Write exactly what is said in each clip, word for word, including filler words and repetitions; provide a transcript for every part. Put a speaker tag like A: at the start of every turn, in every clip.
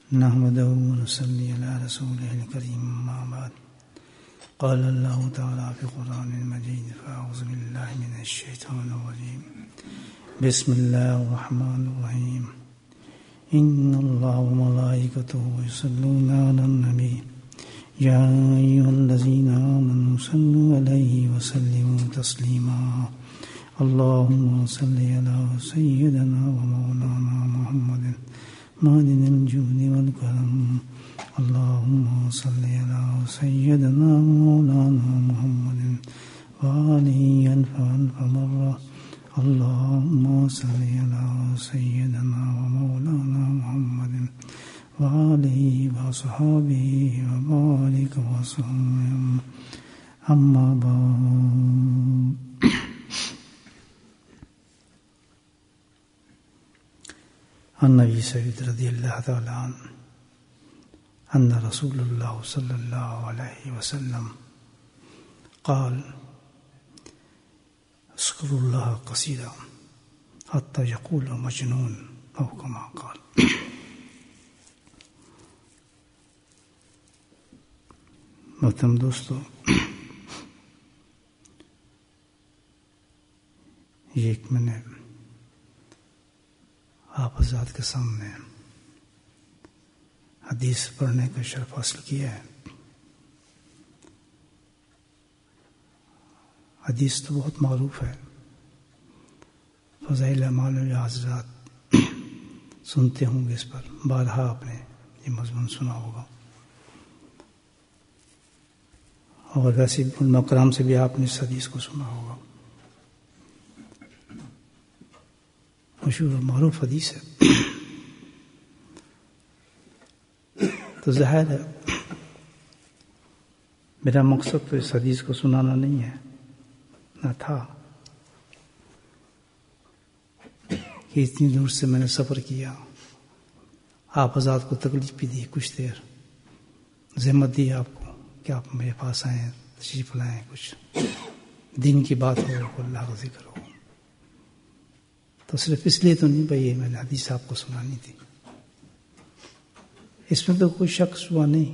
A: نحمده ونصلي على رسوله الكريم ما بعد قال الله تعالى في القرآن المجيد فأعوذ بالله من الشيطان الرجيم بسم الله الرحمن الرحيم إن الله وملائكته يصلون على النبي يا أيها الذين آمنوا صلوا عليه وسلموا تسليما اللهم صل على سيدنا ومولانا محمد معدن الجود والكرم اللهم صل على سيدنا ومولانا محمد وآله ألف ألف مرة اللهم صل على سيدنا ومولانا محمد وآله وصحابه وبارك وسلم أما بعد. عن ابي سعيد رضي الله تعالى عنه ان رسول الله صلى الله عليه وسلم قال اذكروا الله كثيرا حتى يقول مجنون او كما قال. محترم دوستو، یہ ایک میں نے آپ حضرات کے سامنے حدیث پڑھنے کا شرف حاصل کیا ہے. حدیث تو بہت معروف ہے، فضائل اعمال میں حضرات سنتے ہوں گے، اس پر بارہا آپ نے یہ مضمون سنا ہوگا، اور ویسے علماء کرام سے بھی آپ نے اس حدیث کو سنا ہوگا. مشہور و معروف حدیث ہے. تو ظاہر ہے میرا مقصد تو اس حدیث کو سنانا نہیں ہے، نہ تھا کہ اتنی دور سے میں نے سفر کیا، آپ حضرات کو تکلیف بھی دی، کچھ دیر زحمت دی آپ کو کہ آپ میرے پاس آئیں، تشریف لائیں، کچھ دین کی بات ہو، اللہ کا ذکر ہو. تو صرف اس لیے تو نہیں بھائی میں نے حدیث آپ کو سنانی تھی، اس میں تو کوئی شک شبہ نہیں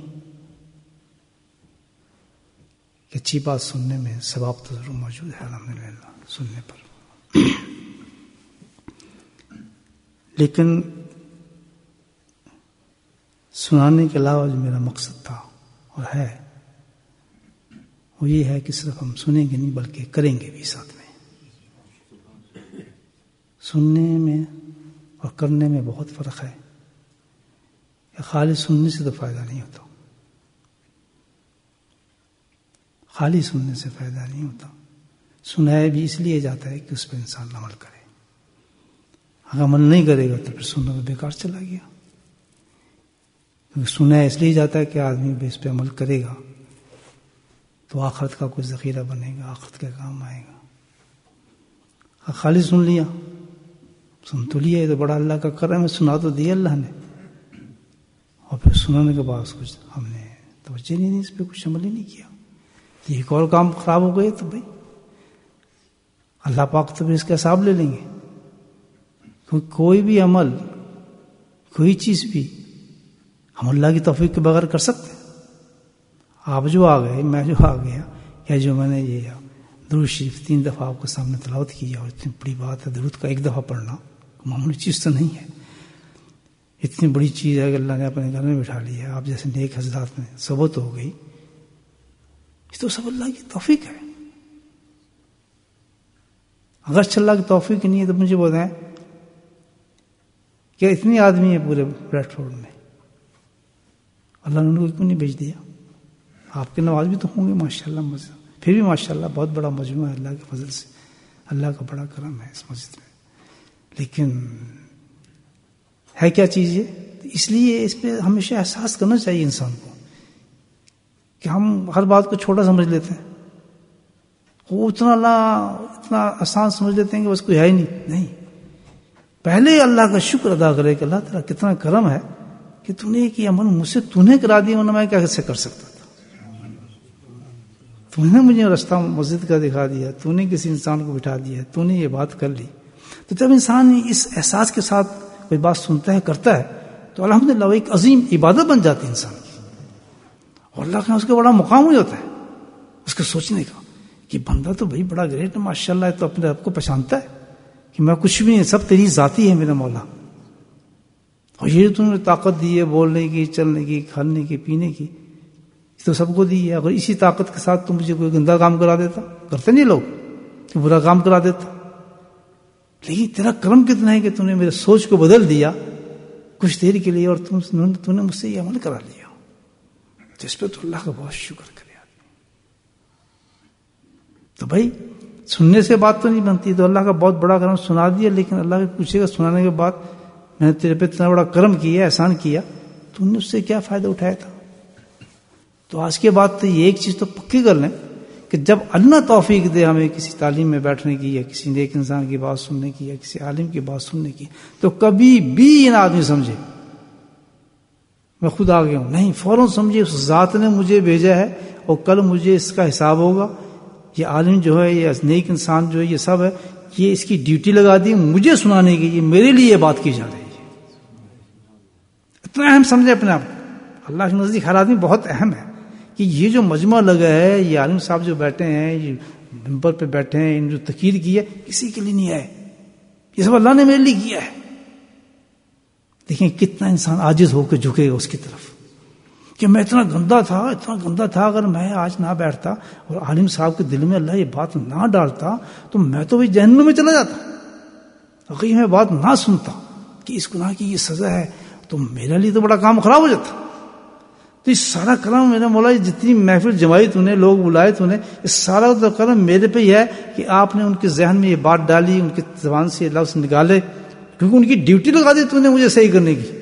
A: کہ اچھی بات سننے میں ثواب تو ضرور موجود ہے الحمدللہ سننے پر. لیکن سنانے کے علاوہ جو میرا مقصد تھا اور ہے وہ یہ ہے کہ صرف ہم سنیں گے نہیں بلکہ کریں گے بھی ساتھ میں. سننے میں اور کرنے میں بہت فرق ہے. خالی سننے سے تو فائدہ نہیں ہوتا، خالی سننے سے فائدہ نہیں ہوتا. سنایا بھی اس لیے جاتا ہے کہ اس پہ انسان عمل کرے. اگر عمل نہیں کرے گا تو پھر سننا تو بیکار چلا گیا. کیونکہ سنایا اس لیے جاتا ہے کہ آدمی اس پہ عمل کرے گا تو آخرت کا کوئی ذخیرہ بنے گا، آخرت کے کام آئے گا. خالی سن لیا، سن تو لیا، یہ تو بڑا اللہ کا کرم ہے، سنا تو دیا اللہ نے، اور پھر سنانے کے بعد کچھ ہم نے توجہ نہیں دی، اس پہ کچھ عمل ہی نہیں کیا. ایک اور کام خراب ہو گئے تو بھائی اللہ پاک تو پھر اس کا حساب لے لیں گے. کیونکہ کوئی بھی عمل، کوئی چیز بھی ہم اللہ کی توفیق کے بغیر کر سکتے ہیں. آپ جو آ گئے، میں جو آ گیا، یا جو میں نے یہ درود شریف تین دفعہ آپ کے سامنے تلاوت کیا، اور اتنی بڑی بات ہے درود کا ایک دفعہ پڑھنا، معمولی چیز تو نہیں ہے. اتنی بڑی چیز ہے کہ اللہ نے اپنے گھر میں بٹھا لی ہے، آپ جیسے نیک حضرات میں ثبوت ہو گئی. یہ تو سب اللہ کی توفیق ہے. اگر اللہ کی توفیق نہیں ہے تو مجھے بتائیں کہ اتنے آدمی ہیں پورے پلیٹ فارم میں، اللہ نے ان کو کیوں نہیں بھیج دیا؟ آپ کے نواز بھی تو ہوں گے ماشاءاللہ مسجد، پھر بھی ماشاءاللہ بہت بڑا مجموعہ ہے اللہ کے فضل سے، اللہ کا بڑا کرم ہے اس مسجد میں. لیکن ہے کیا چیز یہ؟ اس لیے اس پہ ہمیشہ احساس کرنا چاہیے انسان کو کہ ہم ہر بات کو چھوٹا سمجھ لیتے ہیں، وہ اتنا اللہ اتنا آسان سمجھ لیتے ہیں کہ بس کوئی ہے ہی نہیں. نہیں، پہلے اللہ کا شکر ادا کرے کہ اللہ تعالیٰ کتنا کرم ہے کہ تو نے یہ عمل مجھ سے تو نے کرا دیا، ورنہ میں کیسے کر سکتا تھا. تو نے مجھے رستہ مسجد کا دکھا دیا، تو نے کسی انسان کو بٹھا دیا، تو نے یہ بات کر لی. تو جب انسان اس احساس کے ساتھ کوئی بات سنتا ہے، کرتا ہے، تو الحمدللہ وہ ایک عظیم عبادت بن جاتی ہے انسان کی، اور اللہ کا اس کا بڑا مقام ہو جاتا ہے اس کے سوچنے کا کہ بندہ تو بھائی بڑا گریٹ ہے ماشاء اللہ، تو اپنے آپ کو پہچانتا ہے کہ میں کچھ بھی نہیں، سب تیری ذاتی ہے میرا مولا، اور یہ تم نے طاقت دی ہے بولنے کی، چلنے کی، کھانے کی، پینے کی، تو سب کو دی ہے. اگر اسی طاقت کے ساتھ تم مجھے کوئی گندا کام کرا دیتا، کرتے نہیں لوگ کہ برا کام کرا دیتا، لیکن تیرا کرم کتنا ہے کہ تم نے میرے سوچ کو بدل دیا کچھ دیر کے لیے، اور تم تم نے مجھ سے یہ عمل کرا لیا، تو اس پہ تو اللہ کا بہت شکر کرے. تو بھائی سننے سے بات تو نہیں بنتی، تو اللہ کا بہت بڑا کرم سنا دیا، لیکن اللہ کے پوچھے گا سنانے کے بعد میں نے تیرے پہ اتنا بڑا کرم کیا، احسان کیا، تو نے اس سے کیا فائدہ اٹھایا تھا؟ تو آج کے بعد تو یہ ایک چیز تو پکی کر لیں کہ جب اللہ توفیق دے ہمیں کسی تعلیم میں بیٹھنے کی، یا کسی نیک انسان کی بات سننے کی، یا کسی عالم کی بات سننے کی، تو کبھی بھی ان آدمی سمجھے میں خود آ گیا ہوں، نہیں، فوراً سمجھے اس ذات نے مجھے بھیجا ہے اور کل مجھے اس کا حساب ہوگا. یہ عالم جو ہے، یہ نیک انسان جو ہے، یہ سب ہے، یہ اس کی ڈیوٹی لگا دی مجھے سنانے کی، یہ میرے لیے یہ بات کی جا رہی ہے. اتنا اہم سمجھے اپنے آپ کو. اللہ کے نزدیک ہر آدمی بہت اہم ہے کہ یہ جو مجمع لگا ہے، یہ عالم صاحب جو بیٹھے ہیں، یہ ممبر پہ بیٹھے ہیں، ان جو تقریر کی ہے، کسی کے لیے نہیں آئے، یہ سب اللہ نے میرے لیے کیا ہے. دیکھیں کتنا انسان عاجز ہو کے جھکے گا اس کی طرف کہ میں اتنا گندا تھا، اتنا گندا تھا، اگر میں آج نہ بیٹھتا اور عالم صاحب کے دل میں اللہ یہ بات نہ ڈالتا تو میں تو بھی جہنم میں چلا جاتا. اگر یہ میں بات نہ سنتا کہ اس گناہ کی یہ سزا ہے تو میرے لیے تو بڑا کام خراب ہو جاتا. تو یہ سارا کرم میرا مولا، جتنی محفل جمائی تو نے، لوگ بلائے تو نے، اس سارا تو کرم میرے پہ ہی ہے کہ آپ نے ان کے ذہن میں یہ بات ڈالی، ان کی زبان سے لفظ نکالے، کیونکہ ان کی ڈیوٹی لگا دی تو نے مجھے صحیح کرنے کی.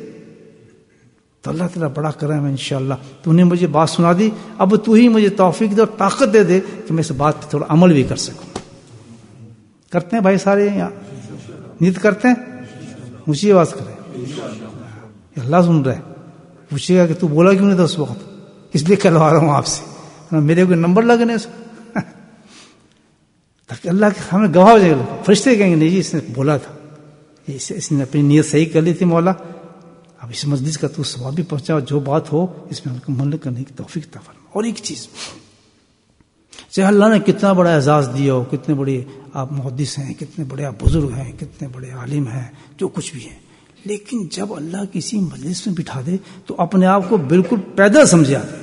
A: تو اللہ تعالیٰ بڑا کرم ہے انشاءاللہ. تو نے مجھے بات سنا دی، اب تو ہی مجھے توفیق دے اور طاقت دے دے کہ میں اس بات پہ تھوڑا عمل بھی کر سکوں. کرتے ہیں بھائی سارے یہاں نیت کرتے ہیں، اونچی آواز کریں. اللہ سن رہا ہے، پوچھے گا کہ تو بولا کیوں نہیں تھا اس وقت، اس لیے کہلوا رہا ہوں آپ سے، میرے کوئی نمبر لگنے اس کو تاکہ اللہ کے ہمیں گواہ ہو جائے گا. فرشتے کہیں گے نہیں جی اس نے بولا تھا، اس نے اپنی نیت صحیح کر لی تھی مولا، اب اس مجلس کا تو ثواب بھی پہنچا، جو بات ہو اس میں عمل کرنے کی توفیق عطا فرما. اور ایک چیز، چاہے اللہ نے کتنا بڑا اعزاز دیا ہو، کتنے بڑے آپ محدث ہیں، کتنے بڑے آپ بزرگ ہیں، کتنے بڑے عالم ہیں، جو کچھ بھی ہیں، لیکن جب اللہ کسی مجلس میں بٹھا دے تو اپنے آپ کو بالکل پیدل سمجھے آدمی،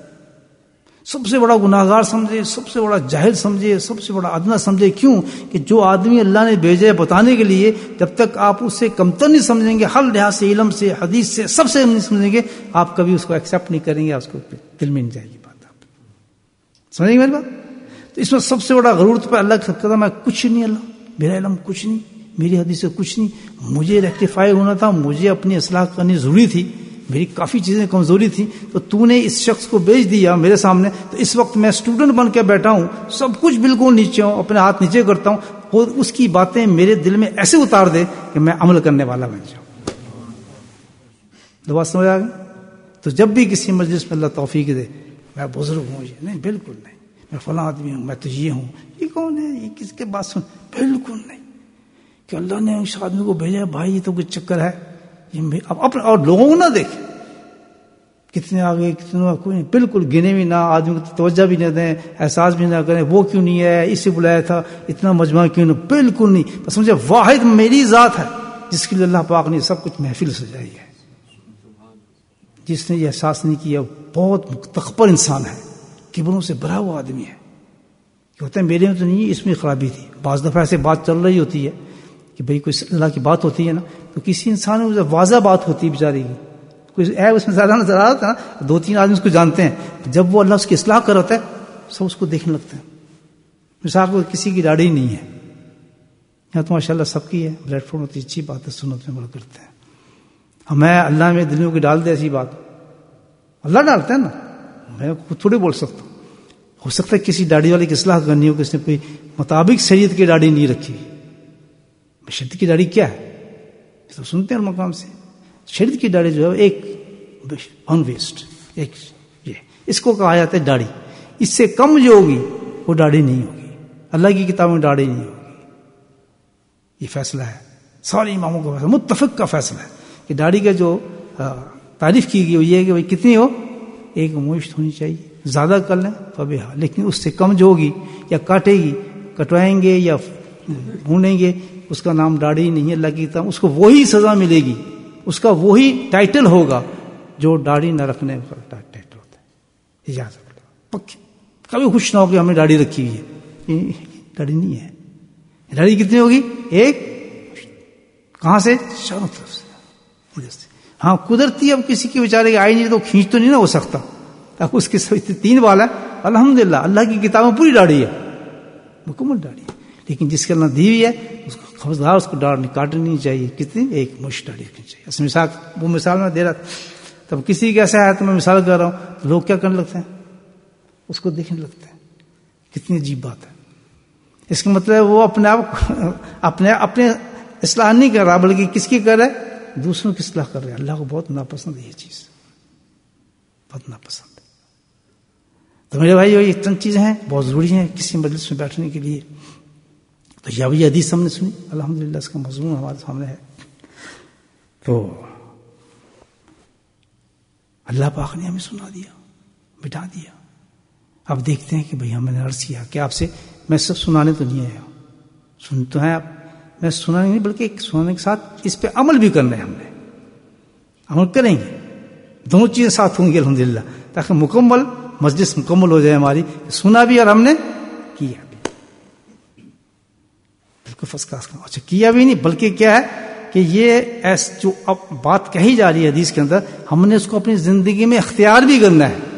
A: سب سے بڑا گناہگار سمجھے، سب سے بڑا جاہل سمجھے، سب سے بڑا ادنا سمجھے. کیوں کہ جو آدمی اللہ نے بھیجا ہے بتانے کے لیے، جب تک آپ اسے کمتر نہیں سمجھیں گے، ہر لحاظ سے، علم سے، حدیث سے، سب سے نہیں سمجھیں گے، آپ کبھی اس کو ایکسیپٹ نہیں کریں گے، اس کو دل میں نہیں جائے گی بات. آپ سمجھیں گے میری بات؟ تو اس میں سب سے بڑا غرور تو پہ اللہ کا کہتا میں کچھ نہیں، اللہ میرا علم کچھ نہیں، میری حدیث سے کچھ نہیں، مجھے ریکٹیفائی ہونا تھا، مجھے اپنی اصلاح کرنی ضروری تھی، میری کافی چیزیں کمزوری تھی، تو تو نے اس شخص کو بھیج دیا میرے سامنے. تو اس وقت میں اسٹوڈنٹ بن کے بیٹھا ہوں، سب کچھ بالکل نیچے ہوں، اپنے ہاتھ نیچے کرتا ہوں، اور اس کی باتیں میرے دل میں ایسے اتار دے کہ میں عمل کرنے والا بن جاؤں. دو بات سمجھ آ گئی؟ تو جب بھی کسی مجلس میں اللہ توفیق دے، میں بزرگ ہوں، یہ نہیں، بالکل نہیں، میں فلاں آدمی ہوں، میں تو یہ ہوں، یہ کون ہے، یہ کس کے بات سن، بالکل نہیں. کہ اللہ نے اس آدمی کو بھیجا ہے، بھائی یہ تو کوئی چکر ہے، اب اپنے اور لوگوں کو نہ دیکھیں کتنے آگے کتنے کوئی نہیں، بالکل گنے بھی نہ، آدمی کو توجہ بھی نہ دیں، احساس بھی نہ کریں وہ کیوں نہیں ہے، اسے بلایا تھا، اتنا مجمع کیوں نہیں، بالکل نہیں. بس مجھے واحد میری ذات ہے جس کے لیے اللہ پاک نے سب کچھ محفل سجائی ہے. جس نے یہ احساس نہیں کیا بہت متکبر انسان ہے، کبروں سے بھرا ہوا آدمی ہے. ہوتا ہے میرے میں تو نہیں، اس میں خرابی تھی. بعض دفعہ ایسے بات چل رہی ہوتی ہے کہ بھئی کوئی اللہ کی بات ہوتی ہے نا، تو کسی انسان میں واضح بات ہوتی ہے بیچاری کی، کوئی ہے اس میں زیادہ نظر آ رہا تھا، دو تین آدمی اس کو جانتے ہیں، جب وہ اللہ اس کی اصلاح کر ہوتا ہے سب اس کو دیکھنے لگتے ہیں. مثال کو کسی کی داڑھی نہیں ہے، یہاں تو ماشاء اللہ سب کی ہے، پلیٹ فارم ہوتی اچھی بات ہے، سنت میں بڑا کرتے ہیں. ہمیں اللہ میں دلوں کی ڈال دے ایسی بات، اللہ ڈالتا ہے نا، میں خود تھوڑی بول سکتا ہوں. ہو سکتا ہے کسی داڑھی والے کی اصلاح کرنی ہو، کس نے کوئی مطابق شریعت کی داڑھی نہیں رکھی. شریعت کی داڑھی کیا ہے تو سنتے ہیں مقام سے، شریعت کی داڑھی جو ہے ایک ان ویسٹ، ایک یہ اس کو کہا جاتا ہے داڑھی. اس سے کم جو ہوگی وہ داڑھی نہیں ہوگی، اللہ کی کتاب میں داڑھی نہیں ہوگی. یہ فیصلہ ہے سارے اماموں کا فیصلہ، متفق کا فیصلہ ہے کہ داڑھی کا جو تعریف کی گئی وہ یہ ہے کہ بھائی کتنی ہو، ایک مشت ہونی چاہیے، زیادہ کر لیں فبہا، لیکن اس سے کم جو ہوگی یا کاٹے گی، کٹوائیں گے یا بھونیں گے، اس کا نام داڑھی نہیں ہے اللہ کی کتاب، اس کو وہی سزا ملے گی، اس کا وہی ٹائٹل ہوگا جو داڑھی نہ رکھنے کا ٹائٹل ہوتا ہے۔ اجازت پکی، کبھی خوش نہ ہو کہ ہم نے داڑھی رکھی ہوئی ہے، داڑھی نہیں ہے۔ داڑھی کتنی ہوگی؟ ایک، کہاں سے؟ چاروں طرف سے، ادھر سے۔ ہاں قدرتی اب کسی کے بیچارے کی آئی نہیں تو کھینچ تو نہیں نہ ہو سکتا، اب اس کے تین بال ہے، الحمدللہ اللہ کی کتاب میں پوری داڑھی ہے، مکمل داڑھی ہے، لیکن جس کے اللہ دی ہوئی ہے اس کو خبردار اس کو داڑھی کاٹنی نہیں چاہیے، کتنی؟ ایک مشت داڑھی رکھنی چاہیے۔ اس مثال وہ مثال میں دے رہا تھا، تب کسی کا ایسا ہے تو میں مثال کر رہا ہوں تو لوگ کیا کرنے لگتے ہیں؟ اس کو دیکھنے لگتے ہیں، کتنی عجیب بات ہے۔ اس کا مطلب وہ اپنے آپ اپنے اپنے اصلاح نہیں کر رہا، بلکہ کس کی کر رہا ہے؟ دوسروں کی اصلاح کر رہے ہیں۔ اللہ کو بہت ناپسند ہے یہ چیز، بہت ناپسند ہے۔ تو میرے بھائی یہ چند چیزیں ہیں بہت ضروری ہیں کسی مجلس میں بیٹھنے کے لیے۔ تو یہ بھی حدیث ہم نے سنی، الحمدللہ اس کا مضمون ہمارے سامنے ہے۔ تو اللہ پاک نے ہمیں سنا دیا، بٹھا دیا۔ اب دیکھتے ہیں کہ بھئی ہم نے عرض کیا کہ آپ سے میں سب سنانے تو نہیں آیا، سن تو ہے آپ، میں سنانے نہیں بلکہ ایک سنانے کے ساتھ اس پہ عمل بھی کرنا ہے، ہم نے عمل کریں گے، دونوں چیزیں ساتھ ہوں گی الحمدللہ، تاکہ مکمل مجلس مکمل ہو جائے ہماری، سنا بھی اور ہم نے کیا بھی، بالکل فرسٹ کلاس کا۔ اچھا کیا بھی نہیں بلکہ کیا ہے کہ یہ ایس جو اب بات کہی جا رہی ہے حدیث کے اندر، ہم نے اس کو اپنی زندگی میں اختیار بھی کرنا ہے۔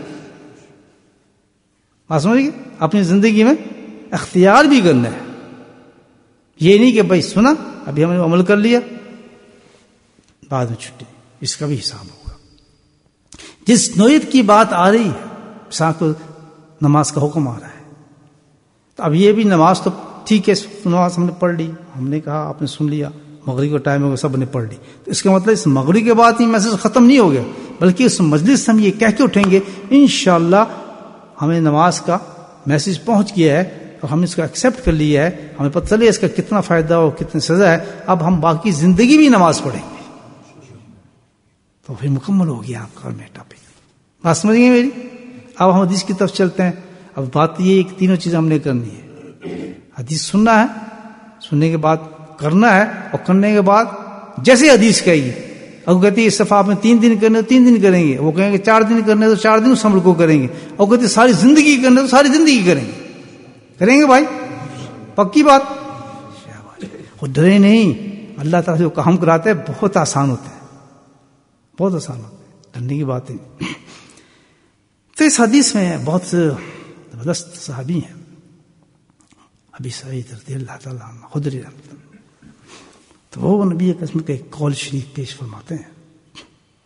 A: بات سمجھے، اپنی زندگی میں اختیار بھی کرنا ہے، یہ نہیں کہ بھائی سنا ابھی ہم نے عمل کر لیا بعد میں چھٹی، اس کا بھی حساب ہوگا۔ جس نوعیت کی بات آ رہی ہے، مثال کو نماز کا حکم آ رہا ہے، تو اب یہ بھی نماز تو ٹھیک ہے، نماز ہم نے پڑھ لی، ہم نے کہا آپ نے سن لیا، مغرب کا ٹائم ہوگا سب نے پڑھ لی، تو اس کا مطلب اس مغرب کے بعد ہی میسج ختم نہیں ہو گیا، بلکہ اس مجلس سے ہم یہ کہہ کے اٹھیں گے انشاءاللہ ہمیں نماز کا میسج پہنچ گیا ہے اور ہم اس کو ایکسیپٹ کر لیا ہے، ہمیں پتہ چلے اس کا کتنا فائدہ ہو کتنی سزا ہے، اب ہم باقی زندگی بھی نماز پڑھیں گے، تو پھر مکمل ہو گیا آپ کا ٹاپک۔ بات سمجھ گئے میری؟ اب ہم حدیث کی طرف چلتے ہیں۔ اب بات یہ ہے کہ تینوں چیزیں ہم نے کرنی ہے، حدیث سننا ہے، سننے کے بعد کرنا ہے، اور کرنے کے بعد جیسے حدیث کہے گی، اور کہتی ہے اس صفحہ آپ نے تین دن کرنے تو تین دن کریں گے، وہ کہیں گے چار دن کرنے تو چار دن اس عمل کو کریں گے، اور کہتی ساری زندگی کرنے تو ساری زندگی کریں گے، کریں گے بھائی، پکی بات۔ اور ڈرے نہیں، اللہ تعالیٰ جو کام کراتے ہیں بہت آسان ہوتے ہیں، بہت آسان ہوتے ہیں، ڈرنے کی بات ہے۔ تو اس حدیث میں بہت زبردست صحابی ہیں، ابی سعید رضی اللہ تعالیٰ عنہ خدری رحمۃ اللہ، تو وہ نبی قسم کے قول شریف پیش فرماتے ہیں،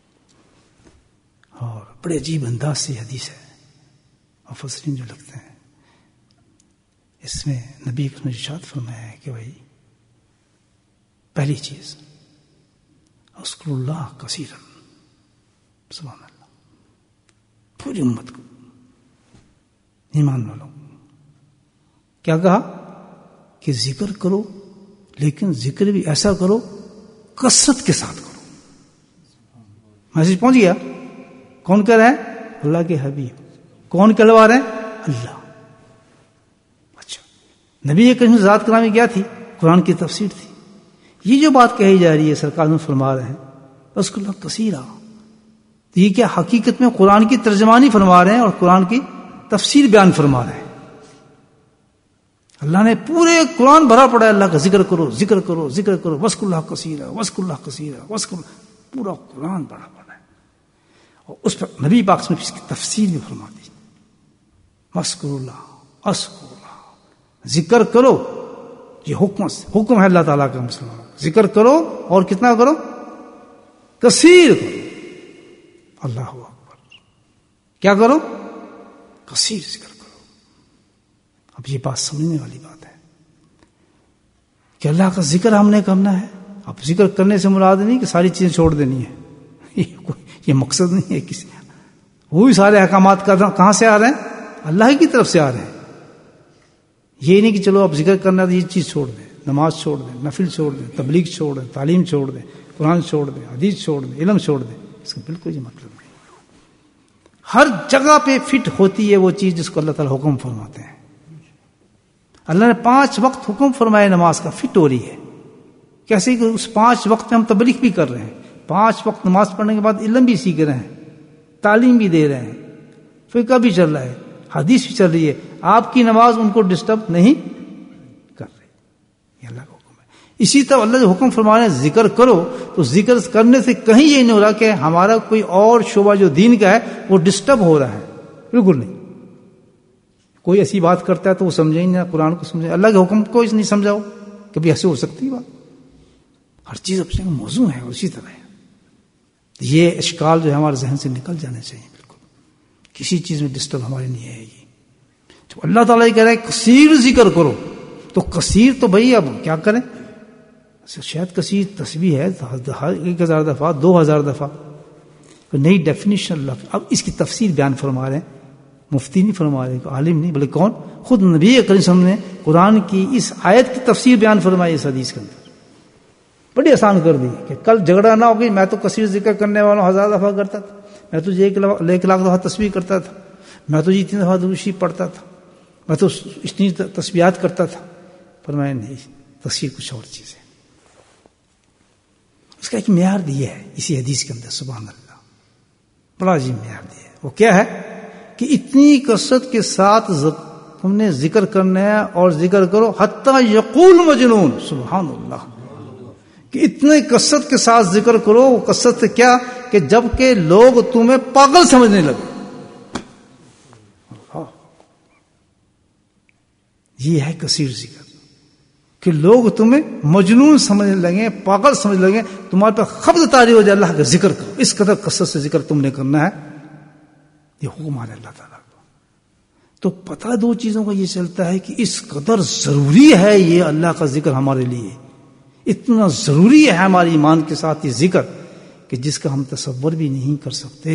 A: اور بڑے عجیب انداز سے حدیث ہے، مفسرین جو لگتے ہیں اس میں نبی قسم ارشاد فرمایا ہے کہ بھائی پہلی چیز اذکر اللہ کثیرا، سبحان اللہ، پوری امت کو، ایمان والوں کیا کہا کہ ذکر کرو، لیکن ذکر بھی ایسا کرو کثرت کے ساتھ کرو۔ میسج پہنچ گیا؟ کون کہہ رہے ہیں؟ اللہ کے حبیب۔ کون کہلوا رہے ہیں؟ اللہ۔ اچھا، نبی کریم ذات کرامی کیا تھی؟ قرآن کی تفسیر تھی۔ یہ جو بات کہی جا رہی ہے سرکار میں فرما رہے ہیں اس کو اللہ کثیرہ، تو یہ کیا حقیقت میں قرآن کی ترجمانی فرما رہے ہیں اور قرآن کی تفسیر بیان فرما رہے ہیں۔ اللہ نے پورے قرآن بھرا پڑا ہے اللہ کا ذکر کرو ذکر کرو ذکر کرو، وذکر اللہ کثیرا وذکر اللہ کثیرا وذکر، پورا قرآن بھرا پڑا ہے، اور اس پر نبی پاک نے اس کی تفسیر بھی فرما دی، وذکر اللہ اذکر اللہ، ذکر کرو، یہ حکم حکم ہے اللہ تعالیٰ کا مسلمان، ذکر کرو اور کتنا کرو؟ کثیر کرو۔ اللہ اکبر، کیا کرو؟ کثیر ذکر کرو۔ اب یہ بات سمجھنے والی بات ہے کہ اللہ کا ذکر ہم نے کرنا ہے۔ اب ذکر کرنے سے مراد نہیں کہ ساری چیزیں چھوڑ دینی ہے، یہ مقصد نہیں ہے کسی، وہی سارے احکامات کہاں سے آ رہے ہیں؟ اللہ کی طرف سے آ رہے ہیں۔ یہ نہیں کہ چلو اب ذکر کرنا تو یہ چیز چھوڑ دیں، نماز چھوڑ دیں، نفل چھوڑ دیں، تبلیغ چھوڑ دیں، تعلیم چھوڑ دیں، قرآن چھوڑ دیں، حدیث چھوڑ دیں، علم چھوڑ دیں، اس کا بالکل یہ مطلب نہیں. ہر جگہ پہ فٹ ہوتی ہے وہ چیز جس کو اللہ تعالیٰ حکم فرماتے ہیں. اللہ نے پانچ وقت حکم فرمائے نماز کا، فٹ ہو رہی ہے. کیسے کہ اس پانچ وقت میں ہم تبلیغ بھی کر رہے ہیں، پانچ وقت نماز پڑھنے کے بعد علم بھی سیکھ رہے ہیں، تعلیم بھی دے رہے ہیں، فقہ بھی چل رہا ہے، حدیث بھی چل رہی ہے. آپ کی نماز ان کو ڈسٹرب نہیں کر رہی. یہ اللہ کا حکم ہے. اسی طرح اللہ جو حکم فرمانے ذکر کرو، تو ذکر کرنے سے کہیں یہ نہیں ہو رہا کہ ہمارا کوئی اور شعبہ جو دین کا ہے وہ ڈسٹرب ہو رہا ہے. بالکل نہیں. کوئی ایسی بات کرتا ہے تو وہ سمجھے ہی نہیں، قرآن کو سمجھے، اللہ کے حکم کو اس نہیں سمجھاؤ. کبھی ایسے ہو سکتی بات؟ ہر چیز اپنے موضوع ہے. اور اسی طرح ہے یہ اشکال جو ہے ہمارے ذہن سے نکل جانے چاہیے. بالکل کسی چیز میں ڈسٹرب ہمارے نہیں ہے. یہ تو اللہ تعالیٰ یہ کہہ رہا ہے کثیر ذکر کرو. تو کثیر تو بھائی اب کیا کریں؟ شاید کثیر تسبیح ہے ایک ہزار دفعہ، دو ہزار دفعہ. نئی ڈیفینیشن اللہ. اب اس کی تفسیر بیان فرما رہے ہیں، مفتی نہیں فرما رہے، عالم نہیں، بلکہ کون؟ خود نبی کریم صلی اللہ علیہ وسلم نے قرآن کی اس آیت کی تفسیر بیان فرمائی اس حدیث کے اندر. بڑی آسان کر دی کہ کل جھگڑا نہ ہوگی. میں تو کثیر ذکر کرنے والا ہزار دفعہ کرتا تھا، میں تو ایک لاکھ دفعہ تسبیح کرتا تھا، میں تو اتنی دفعہ درود شریف پڑھتا تھا، میں تو اتنی تسبیحات کرتا تھا. فرمایا نہیں، تفسیر کچھ اور چیز ہے. اس کا ایک معیار دیا ہے اسی حدیث کے اندر. سبحان اللہ، بڑا عجیب معیار دیا ہے. وہ کیا ہے کہ اتنی کثرت کے ساتھ تم نے ذکر کرنا ہے، اور ذکر کرو حتیٰ یقول مجنون. سبحان اللہ، کہ اتنے کثرت کے ساتھ ذکر کرو. وہ کثرت سے کیا کہ جب کہ لوگ تمہیں پاگل سمجھنے لگے. یہ ہے کثیر ذکر، کہ لوگ تمہیں مجنون سمجھنے لگے، پاگل سمجھنے لگے، تمہارے پہ خبر طاری ہو جائے. اللہ کا ذکر کرو، اس قدر کثرت سے ذکر تم نے کرنا ہے. یہ حکم ہے اللہ تعالیٰ کو. تو پتہ دو چیزوں کا یہ چلتا ہے کہ اس قدر ضروری ہے یہ اللہ کا ذکر ہمارے لیے. اتنا ضروری ہے ہمارے ایمان کے ساتھ یہ ذکر کہ جس کا ہم تصور بھی نہیں کر سکتے.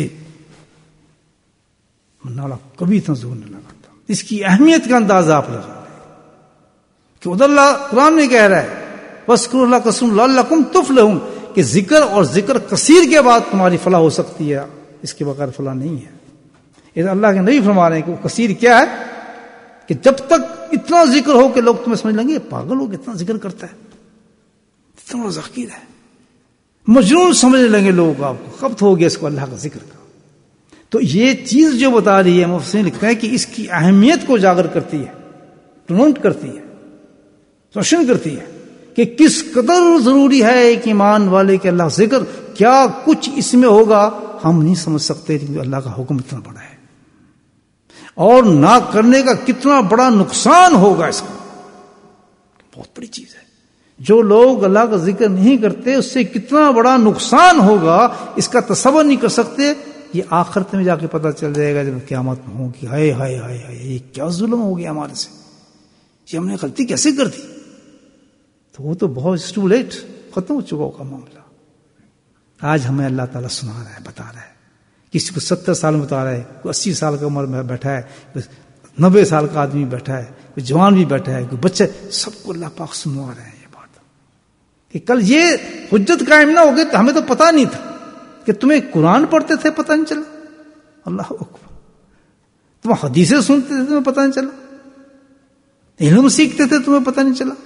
A: نالا کبھی اتنا زور نہیں لگاتا. اس کی اہمیت کا اندازہ آپ لگا کہ ادھر اللہ قرآن میں کہہ رہا ہے وَاذْكُرُوا اللَّهَ كَثِيرًا لَعَلَّكُمْ تُفْلِحُونَ، کہ ذکر اور ذکر کثیر کے بعد تمہاری فلاح ہو سکتی ہے، اس کے بغیر فلاح نہیں ہے. یہ اللہ کے نبی فرما رہے ہیں کہ وہ کثیر کیا ہے کہ جب تک اتنا ذکر ہو کہ لوگ تمہیں سمجھ لیں گے پاگل ہو کہ اتنا ذکر کرتا ہے، اتنا ذکیر ہے، مجنون سمجھنے لگے لوگ، آپ کو خبت ہو گیا اس کو اللہ کا ذکر کا. تو یہ چیز جو بتا رہی ہے مفسرین لکھتے ہیں کہ اس کی اہمیت کو اجاگر کرتی ہے، ڈونٹ کرتی ہے، روشن کرتی ہے کہ کس قدر ضروری ہے ایک ایمان والے کے اللہ ذکر. کیا کچھ اس میں ہوگا ہم نہیں سمجھ سکتے، کیونکہ اللہ کا حکم اتنا بڑا ہے، اور نہ کرنے کا کتنا بڑا نقصان ہوگا. اس کا بہت بڑی چیز ہے. جو لوگ اللہ کا ذکر نہیں کرتے اس سے کتنا بڑا نقصان ہوگا اس کا تصور نہیں کر سکتے. یہ آخرت میں جا کے پتہ چل جائے گا جب قیامت میں ہوگی. ہائے ہائے ہائے ہائے، یہ کیا ظلم ہو گیا ہمارے سے، یہ ہم نے غلطی کیسے کر دی. تو وہ تو بہت ٹو لیٹ، ختم ہو چکا ہوگا معاملہ. آج ہمیں اللہ تعالیٰ سنا رہا ہے، بتا رہا ہے. کسی کو ستر سال میں بتا رہا ہے، کوئی اسی سال کا عمر میں بیٹھا ہے، کوئی نبے سال کا آدمی بیٹھا ہے، کوئی جوان بھی بیٹھا ہے، کوئی بچے، سب کو اللہ پاک سنوا رہے ہیں یہ بات کہ کل یہ حجت قائم نہ ہوگی تو ہمیں تو پتہ نہیں تھا کہ تمہیں قرآن پڑھتے تھے پتہ نہیں چلا، اللہ اکبر، تم حدیثیں سنتے تھے تمہیں پتہ نہیں چلا، علم سیکھتے تھے تمہیں پتہ نہیں چلا،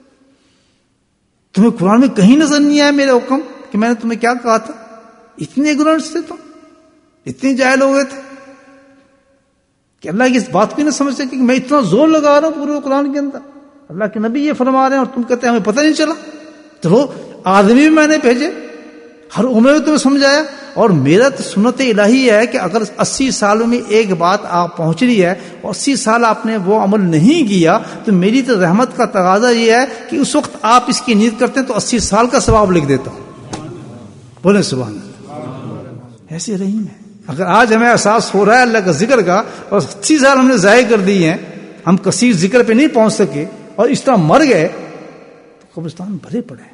A: تمہیں قرآن میں کہیں نظر نہیں آیا میرے حکم کہ میں نے تمہیں کیا کہا تھا. اتنے اگنورنس تھے تم، اتنے جاہل ہو گئے تھے کہ اللہ کی اس بات کو نہ سمجھ سکے کہ میں اتنا زور لگا رہا ہوں پورے قرآن کے اندر، اللہ کے نبی یہ فرما رہے ہیں اور تم کہتے ہیں ہمیں پتہ نہیں چلا. چلو آدمی بھی میں نے بھیجے، ہر عمر میں تمہیں سمجھایا، اور میرا تو سنت الہی ہے کہ اگر اسی سالوں میں ایک بات آپ پہنچ رہی ہے اور اسی سال آپ نے وہ عمل نہیں کیا تو میری تو رحمت کا تقاضا یہ ہے کہ اس وقت آپ اس کی نیت کرتے ہیں تو اسی سال کا ثواب لکھ دیتا ہوں. بولے سبحان اللہ. ایسے رحیم ہے. اگر آج ہمیں احساس ہو رہا ہے اللہ کا ذکر کا اور اسی سال ہم نے ضائع کر دی ہیں، ہم کثیر ذکر پہ نہیں پہنچ سکے اور اس طرح مر گئے تو قبرستان بھرے پڑے.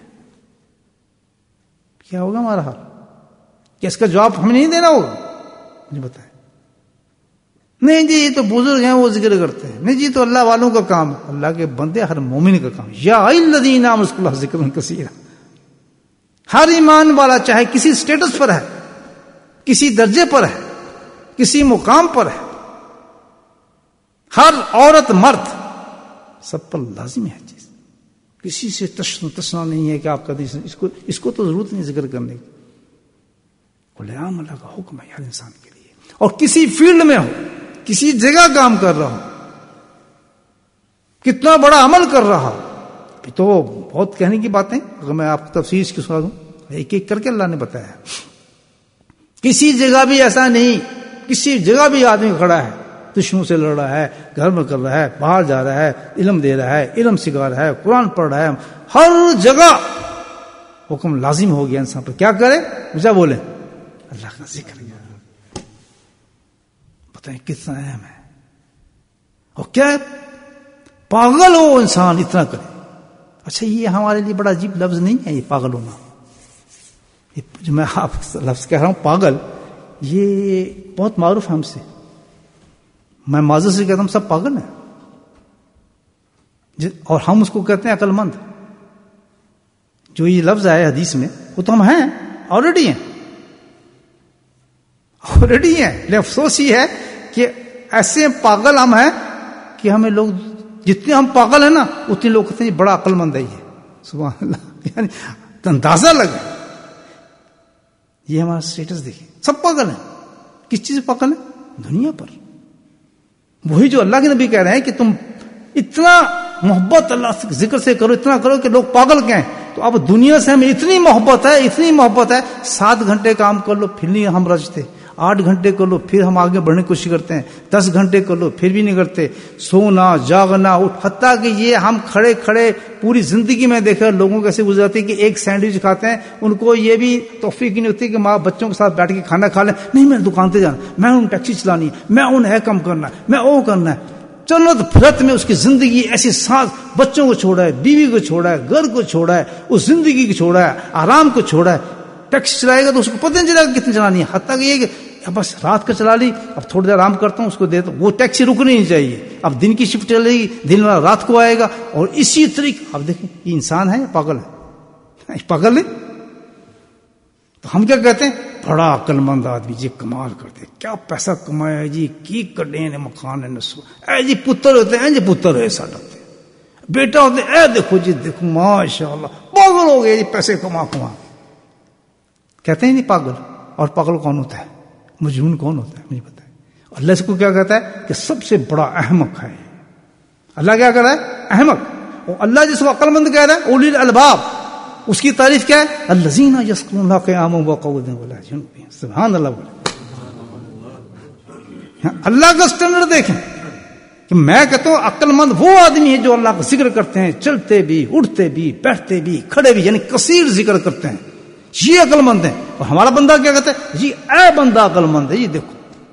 A: کیا ہوگا ہمارا حال؟ کیا اس کا جواب ہمیں نہیں دینا ہوگا؟ مجھے بتائیں. نہیں جی یہ تو بزرگ ہیں وہ ذکر کرتے ہیں، نہیں جی تو اللہ والوں کا کام ہے. اللہ کے بندے ہر مومن کا کام. یا الذین آمنوا اذکروا اللہ ذکرا کثیرا. ہر ایمان والا چاہے کسی سٹیٹس پر ہے، کسی درجے پر ہے، کسی مقام پر ہے. ہر عورت مرد سب پر لازم ہے چیز. کسی سے تشنا تشنا نہیں ہے کہ آپ کا اس کو اس کو تو ضرورت نہیں ذکر کرنے کی. کل عام اللہ کا حکم ہے ہر انسان کے لیے. اور کسی فیلڈ میں ہو، کسی جگہ کام کر رہا ہو، کتنا بڑا عمل کر رہا ہو، تو بہت کہنے کی باتیں اگر میں آپ کو تفصیل کی سنا دوں، ایک ایک کر کے اللہ نے بتایا. کسی جگہ بھی ایسا نہیں، کسی جگہ بھی آدمی کھڑا ہے، دشمنوں سے لڑ رہا ہے، گھر میں کر رہا ہے، باہر جا رہا ہے، علم دے رہا ہے، علم سکھا رہا ہے، قرآن پڑھ رہا ہے، ہر جگہ حکم لازم ہو گیا انسان پر. کیا کرے؟ مجھے بولے اللہ کا ذکر. بتائیں کتنا اہم ہے. اور کیا پاگل ہو انسان اتنا کرے. اچھا یہ ہمارے لیے بڑا عجیب لفظ نہیں ہے یہ پاگل ہونا. جو میں آپ لفظ کہہ رہا ہوں پاگل، یہ بہت معروف ہے ہم سے. میں معذرت سے کہتا ہوں سب پاگل ہیں، اور ہم اس کو کہتے ہیں عقل مند. جو یہ لفظ آئے حدیث میں وہ تو ہم ہیں، آلریڈی ہیں آلریڈی ہیں لیکن افسوس یہ ہے کہ ایسے پاگل ہم ہیں کہ ہمیں لوگ جتنے ہم پاگل ہیں نا اتنے لوگ کہتے ہیں بڑا عقل مند ہے یہ. سبحان اللہ. یعنی اندازہ لگا یہ ہمارا اسٹیٹس دیکھیں. سب پاگل ہیں. کس چیز پاگل ہیں؟ دنیا پر. وہی جو اللہ کے نبی کہہ رہے ہیں کہ تم اتنا محبت اللہ سے ذکر سے کرو، اتنا کرو کہ لوگ پاگل کہیں. تو اب دنیا سے ہمیں اتنی محبت ہے، اتنی محبت ہے، سات گھنٹے کام کر لو پھر نہیں ہم رجتے، آٹھ گھنٹے کر لو پھر ہم آگے بڑھنے کی کوشش کرتے ہیں، دس گھنٹے کر لو پھر بھی نہیں کرتے. سونا جاگنا اٹھ، حتیٰ کہ یہ ہم کھڑے کھڑے پوری زندگی میں دیکھا لوگوں کیسے گزرتے کہ ایک سینڈوچ کھاتے ہیں، ان کو یہ بھی توفیق نہیں ہوتی کہ ماں بچوں کے ساتھ بیٹھ کے کھانا کھا لیں. نہیں میں دکان پہ جانا، میں ان ٹیکسی چلانی، میں ان ہے کم کرنا، میں وہ کرنا ہے. چلو تو پھرت میں اس کی زندگی ایسی ساتھ بچوں کو چھوڑا ہے، بیوی کو چھوڑا ہے، گھر کو چھوڑا ہے، اس زندگی کو چھوڑا ہے، آرام کو چھوڑا ہے. ٹیکسی چلائے گا تو اس کو پتہ نہیں چلے گا کتنی چلانی ہے. حتیٰ کہ یہ کہ بس رات کا چلا لی، اب تھوڑی دیر آرام کرتا ہوں اس کو دیتا ہوں، وہ ٹیکسی رکنی نہیں چاہیے. اب دن کی شفٹ چلے گی، دن والا رات کو آئے گا، اور اسی طریقے. اب دیکھیں یہ انسان ہے یا پاگل ہے؟ پاگل ہے. تو ہم کیا کہتے ہیں؟ بڑا عقل مند آدمی جی، کمال کرتے، کیا پیسہ کمایا جی، کی کڈے نے مکان نے نسو اے جی پتر ہوتے ہیں جی، پتر ہوئے ساڈا بیٹا ہوتے اے دیکھو جی دیکھو ماشاء اللہ، پاگل ہو گئے جی پیسے کما کما. کہتے ہیں نہیں پاگل. اور پاگل کون ہوتا ہے؟ مجنون کون ہوتا ہے؟ مجھے پتا ہے. اللہ اس کو کیا کہتا ہے کہ سب سے بڑا احمق ہے. اللہ کیا کر رہا ہے؟ احمق. اور اللہ جس کو عقل مند کہہ رہا ہے اولی الالباب، اس کی تعریف کیا ہے؟ الذین یذکرون اللہ قیاما وقعودا وعلی جنوبہم. سبحان اللہ. بولے اللہ کا اسٹینڈرڈ دیکھیں کہ میں کہتا ہوں عقل مند وہ آدمی ہے جو اللہ کا ذکر کرتے ہیں، چلتے بھی، اٹھتے بھی، بیٹھتے بھی، کھڑے بھی، یعنی کثیر ذکر کرتے ہیں. یہ عقل مند ہے. اور ہمارا بندہ کیا کہتا ہے؟ جی اے بندہ عقل مند ہے، یہ دیکھو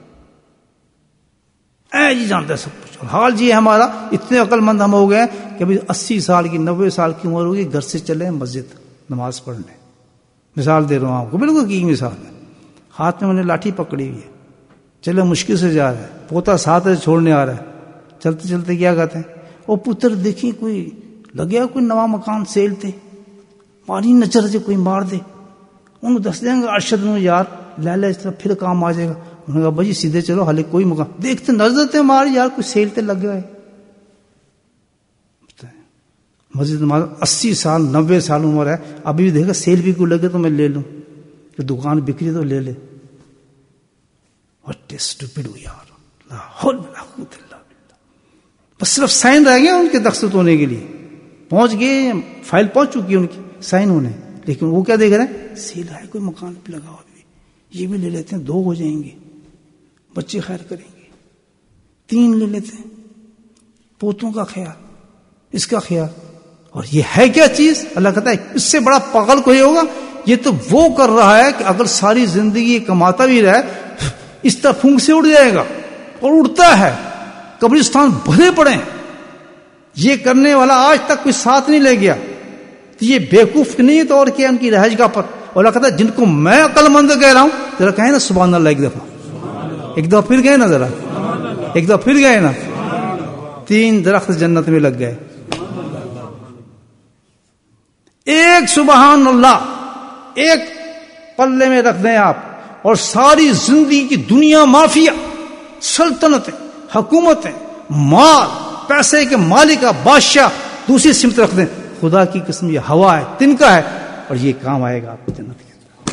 A: اے جی جانتا ہے سب کچھ. اور حال جی ہمارا اتنے عقل مند ہم ہو گئے کہ ابھی اسی سال کی نوے سال کی عمر ہوگی، گھر سے چلے مسجد نماز پڑھنے. مثال دے رہا ہوں آپ کو، بالکل کی مثال ہے. ہاتھ میں میں نے لاٹھی پکڑی ہوئی ہے، چلے مشکل سے جا رہا ہے، پوتا ساتھ سے چھوڑنے آ رہا ہے. چلتے چلتے کیا کہتے ہیں؟ وہ پتر دیکھی کوئی لگیا کوئی نواں مکان سیلتے، پانی نچر سے کوئی مار دے، انہوں دس دیں گے ارشد نو یار لے لے اس طرح پھر کام آ جائے گا. انہوں نے کہا بھائی سیدھے چلو، حالے کوئی مکان دیکھتے نظر تے مار یار کوئی سیلتے لگ گیا ہے. مسجد نماز اسی سال نوے سال عمر ہے، ابھی بھی دیکھا سیل بھی کوئی لگے تو میں لے لوں، کہ دکان بکری تو لے لے. What a stupid we are. لا حول ولا قوت الا باللہ. بس صرف سائن رہ گئے ان کے دستخط ہونے کے لیے، پہنچ گئے، فائل پہنچ چکی ہے ان کی سائن ہونے، لیکن وہ کیا دیکھ رہے ہیں؟ سیل ہے کوئی مکان پہ لگا ہوا بھی، یہ بھی لے لیتے ہیں، دو ہو جائیں گے، بچے خیر کریں گے. تین لے لیتے ہیں، پوتوں کا خیال، اس کا خیال. اور یہ ہے کیا چیز؟ اللہ کہتا ہے اس سے بڑا پاگل کوئی ہوگا؟ یہ تو وہ کر رہا ہے کہ اگر ساری زندگی کماتا بھی رہے اس طرح پھونک سے اڑ جائے گا، اور اڑتا ہے، قبرستان بھرے پڑے. یہ کرنے والا آج تک کوئی ساتھ نہیں لے گیا. تو یہ بیوقوف نہیں ہے تو اور کیا ان کی رہائش گاہ پر. اور اللہ کہتا ہے جن کو میں عقل مند کہہ رہا ہوں، ذرا کہیں نا سبحان اللہ ایک دفعہ، ایک دفعہ پھر گئے نا، ذرا ایک دفعہ پھر گئے نا. تین درخت جنت میں لگ گئے. ایک سبحان اللہ ایک پلے میں رکھ دیں آپ، اور ساری زندگی کی دنیا مافیا، سلطنتیں، حکومتیں، مال، پیسے کے مالک کا بادشاہ دوسری سمت رکھ دیں، خدا کی قسم یہ ہوا ہے، تنکا ہے، اور یہ کام آئے گا آپ کو جنت کے اندر.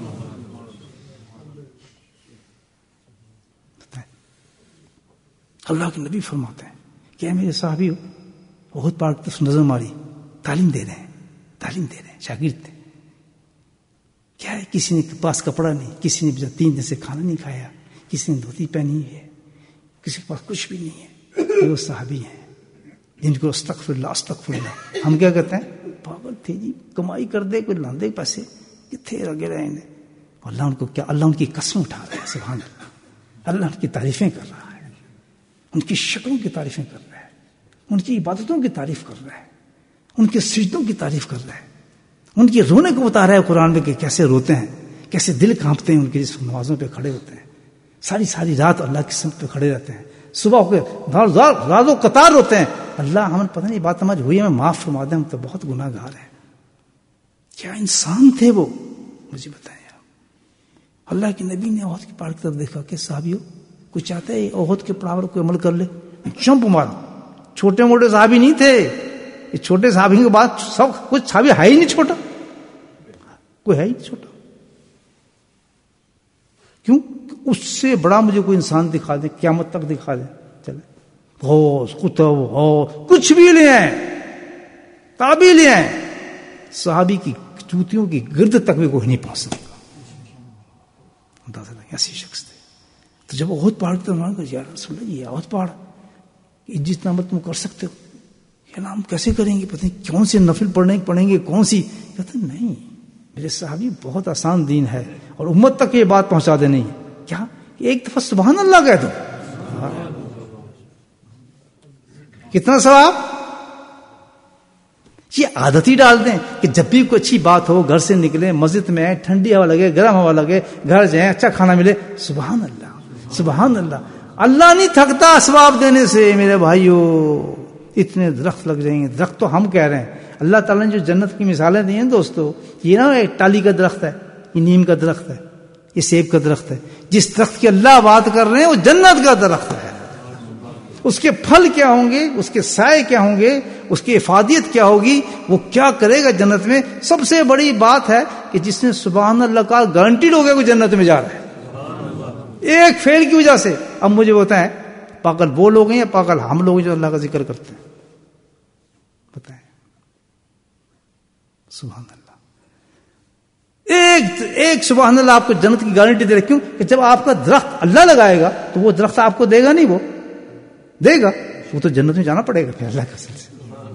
A: اللہ کے نبی فرماتے ہیں کہ اے میرے صحابی ہو، بہت پاک طرف نظر ماری، تعلیم دے رہے ہیں، تعلیم دے رہے ہیں، شاگرد تھے. کیا ہے، کسی نے پاس کپڑا نہیں، کسی نے تین دن سے کھانا نہیں کھایا، کسی نے دھوتی پہنی ہے، کسی کے پاس کچھ بھی نہیں ہے. وہ صحابی ہیں جن کو استغفر اللہ استغفر اللہ. ہم کیا کہتے ہیں، پاگل تھے جی، کمائی کر دے کوئی لاندے پیسے، کتنے لگے رہے ہیں. اللہ ان کو کیا، اللہ ان کی قسم اٹھا رہا ہے، سبحان اللہ. اللہ ان کی تعریفیں کر رہا ہے، ان کی شکلوں کی تعریفیں کر رہا ہے، ان کی عبادتوں کی تعریف کر رہا ہے، ان کے سجدوں کی تعریف کر رہا ہے، ان کی رونے کو بتا رہا ہے قرآن میں کہ کیسے روتے ہیں، کیسے دل کانپتے ہیں ان کی نمازوں پہ کھڑے ہوتے ہیں، ساری ساری رات اللہ کی سمت پہ کھڑے رہتے ہیں، صبح کے رات و قطار ہوتے ہیں. اللہ ہمیں پتہ نہیں بات ہماری ہوئی، ہمیں معاف فرما دیں، ہم تو بہت گناہ گار ہیں. کیا انسان تھے وہ، مجھے بتائیں. اللہ کے نبی نے احد کی پہاڑ کی طرف دیکھا کہ صحابیوں کوئی چاہتا ہے احد کے پہاڑ کو عمل کر لے، چمپ مار. چھوٹے موٹے صحابی نہیں تھے یہ، چھوٹے صحابی کے بعد سب کچھ صحابی ہے ہی نہیں چھوٹا، کوئی ہے ہی نہیں چھوٹا. کیوں؟ اس سے بڑا مجھے کوئی انسان دکھا دے، قیامت تک دکھا دے، چلے غوث قطب ہو کچھ بھی لے آئیں، تابع لے آئیں، صحابی کی جوتیوں کی گرد تک بھی کوئی نہیں پہنچ سکتا. اندازہ لگے ایسی شخص تھے. تو جب احد پہاڑ کی طرف کر، یا رسول اللہ یہ احد پہاڑ جتنا عمل تم کر سکتے ہو، یہ نام کیسے کریں گے، پتہ نہیں کون سے نفل پڑھنے پڑھیں گے، کون سی. کہتے نہیں میرے صحابی بہت آسان دین ہے، اور امت تک یہ بات پہنچا دے. نہیں کیا ایک دفعہ سبحان اللہ کہہ دو، کتنا ثواب. یہ عادت ہی ڈال دیں کہ جب بھی کوئی اچھی بات ہو، گھر سے نکلیں، مسجد میں آئیں، ٹھنڈی ہوا لگے، گرم ہوا لگے، گھر جائیں، اچھا کھانا ملے، سبحان اللہ سبحان اللہ. اللہ نہیں تھکتا ثواب دینے سے میرے بھائیو. اتنے درخت لگ جائیں گے، درخت تو ہم کہہ رہے ہیں، اللہ تعالیٰ نے جو جنت کی مثالیں دی ہیں دوستو، یہ نہ ایک ٹالی کا درخت ہے، یہ نیم کا درخت ہے، یہ سیب کا درخت ہے. جس درخت کی اللہ بات کر رہے ہیں وہ جنت کا درخت ہے. اس کے پھل کیا ہوں گے، اس کے سائے کیا ہوں گے، اس کی افادیت کیا ہوگی، وہ کیا کرے گا جنت میں. سب سے بڑی بات ہے کہ جس نے سبحان اللہ کا گارنٹیڈ ہو گیا وہ جنت میں جا رہا ہے. ایک فیل کی وجہ سے. اب مجھے بتائیں پاگل وہ لوگ ہیں یا پاگل ہم لوگ جو اللہ کا ذکر کرتے ہیں؟ بتائیں. سبحان اللہ. ایک ایک سبحان اللہ آپ کو جنت کی گارنٹی دے رہے. کیوں کہ جب آپ کا درخت اللہ لگائے گا تو وہ درخت آپ کو دے گا نہیں، وہ دے گا، وہ تو جنت میں جانا پڑے گا پھر اللہ کا سلسلہ.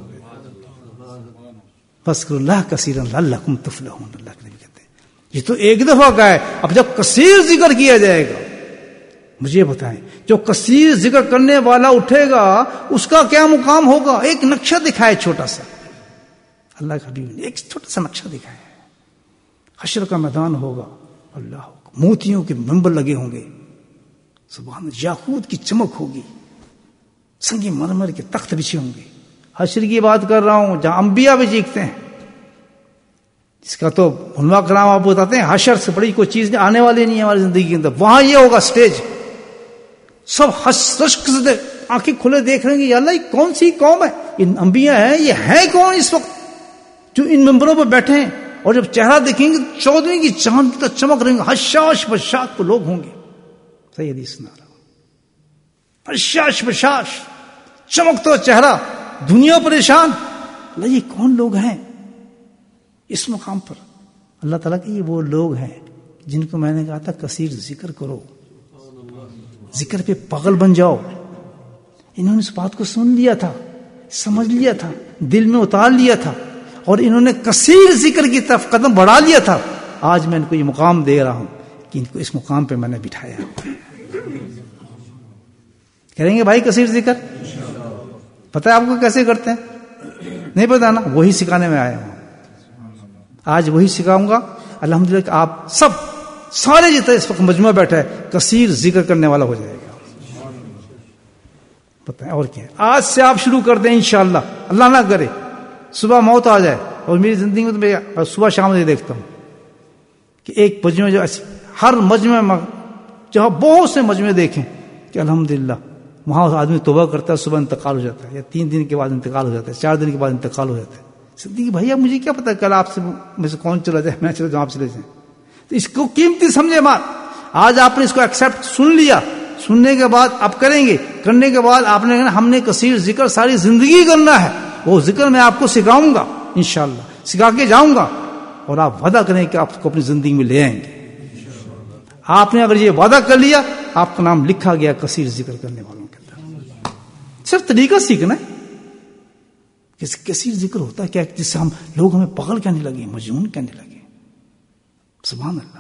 A: فذکروا اللہ کثیرا لعلکم تفلحون. اللہ کے نبی کہتے ہیں یہ تو ایک دفعہ کا ہے. اب جب کثیر ذکر کیا جائے گا، مجھے بتائیں جو کثیر ذکر کرنے والا اٹھے گا اس کا کیا مقام ہوگا. ایک نقشہ دکھائے چھوٹا سا، اللہ کا حبیب نے ایک چھوٹا سا نقشہ دکھایا ہے. حشر کا میدان ہوگا، اللہ موتیوں کے منبر لگے ہوں گے، سبحان اللہ، یاقوت کی چمک ہوگی، سنگی مرمر کے تخت بچھے ہوں گے. حشر کی بات کر رہا ہوں جہاں انبیاء بھی چیختے ہیں. اس کا تو علماء کرام آپ بتاتے ہیں حشر سے بڑی کوئی چیز آنے والی نہیں ہے ہماری زندگی کے اندر. وہاں یہ ہوگا سٹیج، سب رشک سے آنکھیں کھلے دیکھ رہے ہیں کہ یا اللہ یہ کون سی قوم ہے، یہ انبیاء ہیں، یہ ہے کون اس وقت جو ان ممبروں پر بیٹھے ہیں. اور جب چہرہ دیکھیں گے چودھویں کی چاند کی طرح چمک رہیں گے، حشاش بشاش کو لوگ ہوں گے. صحیح حدیث سنا رہا ہوں، حشاش بشاش چمک تو چہرہ، دنیا پریشان. اللہ یہ کون لوگ ہیں اس مقام پر؟ اللہ تعالیٰ کہ یہ وہ لوگ ہیں جن کو میں نے کہا تھا کثیر ذکر کرو، ذکر پہ پاگل بن جاؤ. انہوں نے اس بات کو سن لیا تھا، سمجھ لیا تھا، دل میں اتار لیا تھا، اور انہوں نے کثیر ذکر کی طرف قدم بڑھا لیا تھا. آج میں ان کو یہ مقام دے رہا ہوں کہ ان کو اس مقام پہ میں نے بٹھایا. کریں گے بھائی کثیر ذکر؟ پتہ ہے آپ کو کیسے کرتے ہیں؟ نہیں پتا نا؟ وہی سکھانے میں آیا ہوں. آج وہی سکھاؤں گا الحمدللہ کہ آپ سب سارے جتنے اس وقت مجموعہ بیٹھا ہے کثیر ذکر کرنے والا ہو جائے گا. پتہ ہے اور کیا ہے؟ آج سے آپ شروع کر دیں انشاءاللہ. اللہ نہ کرے صبح موت آ جائے، اور میری زندگی میں تو میں صبح شام سے دیکھتا ہوں کہ ایک مجموعہ جو ہر مجمع میں جہاں بہت سے مجمع دیکھیں کہ الحمدللہ وہاں آدمی توبہ کرتا ہے، صبح انتقال ہو جاتا ہے، یا تین دن کے بعد انتقال ہو جاتا ہے، چار دن کے بعد انتقال ہو جاتا ہے. صدیق بھیا مجھے کیا پتا کل آپ سے میں سے کون چلا جائے، میں چلا جاؤں آپ چلے جائیں. تو اس کو قیمتی سمجھے بات. آج آپ نے اس کو ایکسیپٹ سن لیا، سننے کے بعد آپ کریں گے، کرنے کے بعد آپ نے کہنا ہم نے کثیر ذکر ساری زندگی کرنا ہے. وہ ذکر میں آپ کو سکھاؤں گا انشاءاللہ، سکھا کے جاؤں گا، اور آپ وعدہ کریں کہ آپ کو اپنی زندگی میں لے آئیں گے. آپ نے اگر یہ وعدہ کر لیا، آپ کا نام لکھا گیا کثیر ذکر کرنے والوں کے اندر. صرف طریقہ سیکھنا ہے کہ کثیر ذکر ہوتا ہے کیا، جس سے ہم لوگ ہمیں پاگل کہنے لگے، مجنون کہنے لگے. سبحان اللہ.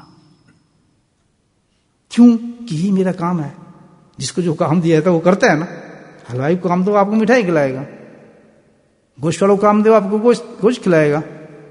A: کیوں کہ یہ میرا کام ہے. جس کو جو کام دیا تھا وہ کرتا ہے نا. حلوائی کو کام دو آپ کو مٹھائی کھلائے گا، گوشت والوں کو کام دو آپ کو گوشت گوشت کھلائے گا،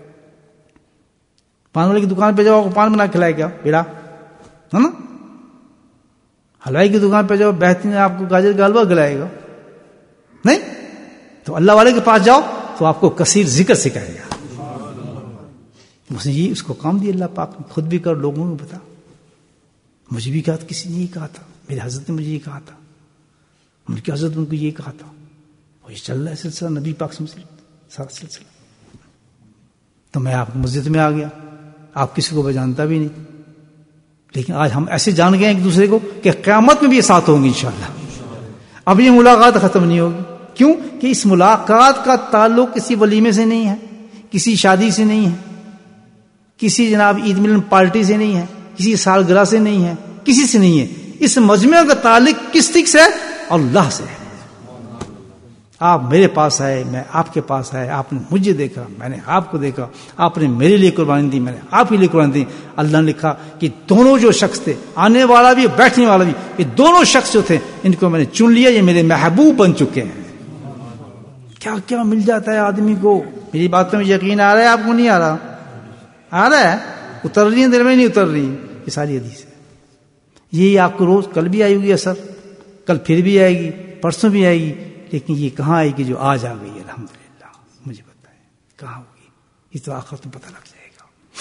A: پان والے کی دکان پہ جاؤ آپ کو پان بنا کھلائے گا بیڑا، ہے نا. حلوائی کی دکان پہ جاؤ بہترین آپ کو گاجر کا حلوہ کھلائے گا. نہیں تو اللہ والے کے پاس جاؤ تو آپ کو کثیر ذکر سکھائے گا. اس نے یہ اس کو کام دیا اللہ پاک نے. خود بھی کر، لوگوں کو بتا. مجھے بھی کہا تھا، کسی نے یہ کہا تھا، میرے حضرت نے مجھے یہ کہا تھا، ان کی حضرت ان کو یہ کہا تھا. اور یہ چل رہا ہے سلسلہ نبی پاک سے سارا سلسلہ. تو میں آپ کی مسجد میں آ گیا، آپ کسی کو پہچانتا بھی نہیں، لیکن آج ہم ایسے جان گئے ایک دوسرے کو کہ قیامت میں بھی یہ ساتھ ہوں گے انشاءاللہ. اب یہ ملاقات ختم نہیں ہوگی. کیوں کہ اس ملاقات کا تعلق کسی ولیمے سے نہیں ہے، کسی شادی سے نہیں ہے، کسی جناب عید ملن پارٹی سے نہیں ہے، کسی سالگرہ سے نہیں ہے، کسی سے نہیں ہے. اس مجمع کا تعلق کس تک سے ہے؟ اللہ سے ہے. آپ میرے پاس آئے، میں آپ کے پاس آئے، آپ نے مجھے دیکھا، میں نے آپ کو دیکھا، آپ نے میرے لیے قربانی دی، میں نے آپ کے لیے قربانی دی. اللہ نے لکھا کہ دونوں جو شخص تھے، آنے والا بھی بیٹھنے والا بھی، یہ دونوں شخص جو تھے ان کو میں نے چن لیا، یہ میرے محبوب بن چکے ہیں. کیا کیا مل جاتا ہے آدمی کو. میری باتوں میں یقین آ رہا ہے آپ کو؟ نہیں آ رہا؟ آ رہا ہے. اتر رہی ہے دل میں، نہیں اتر رہی. یہ ساری حدیث ہے. یہی آپ کو روز کل بھی آئے گی اثر، کل پھر بھی آئے گی، پرسوں بھی آئے گی، لیکن یہ کہاں آئے گی جو آج آ گئی. الحمدللہ. مجھے بتائیں کہاں ہوگی؟ یہ تو آخر تم پتہ لگ جائے گا.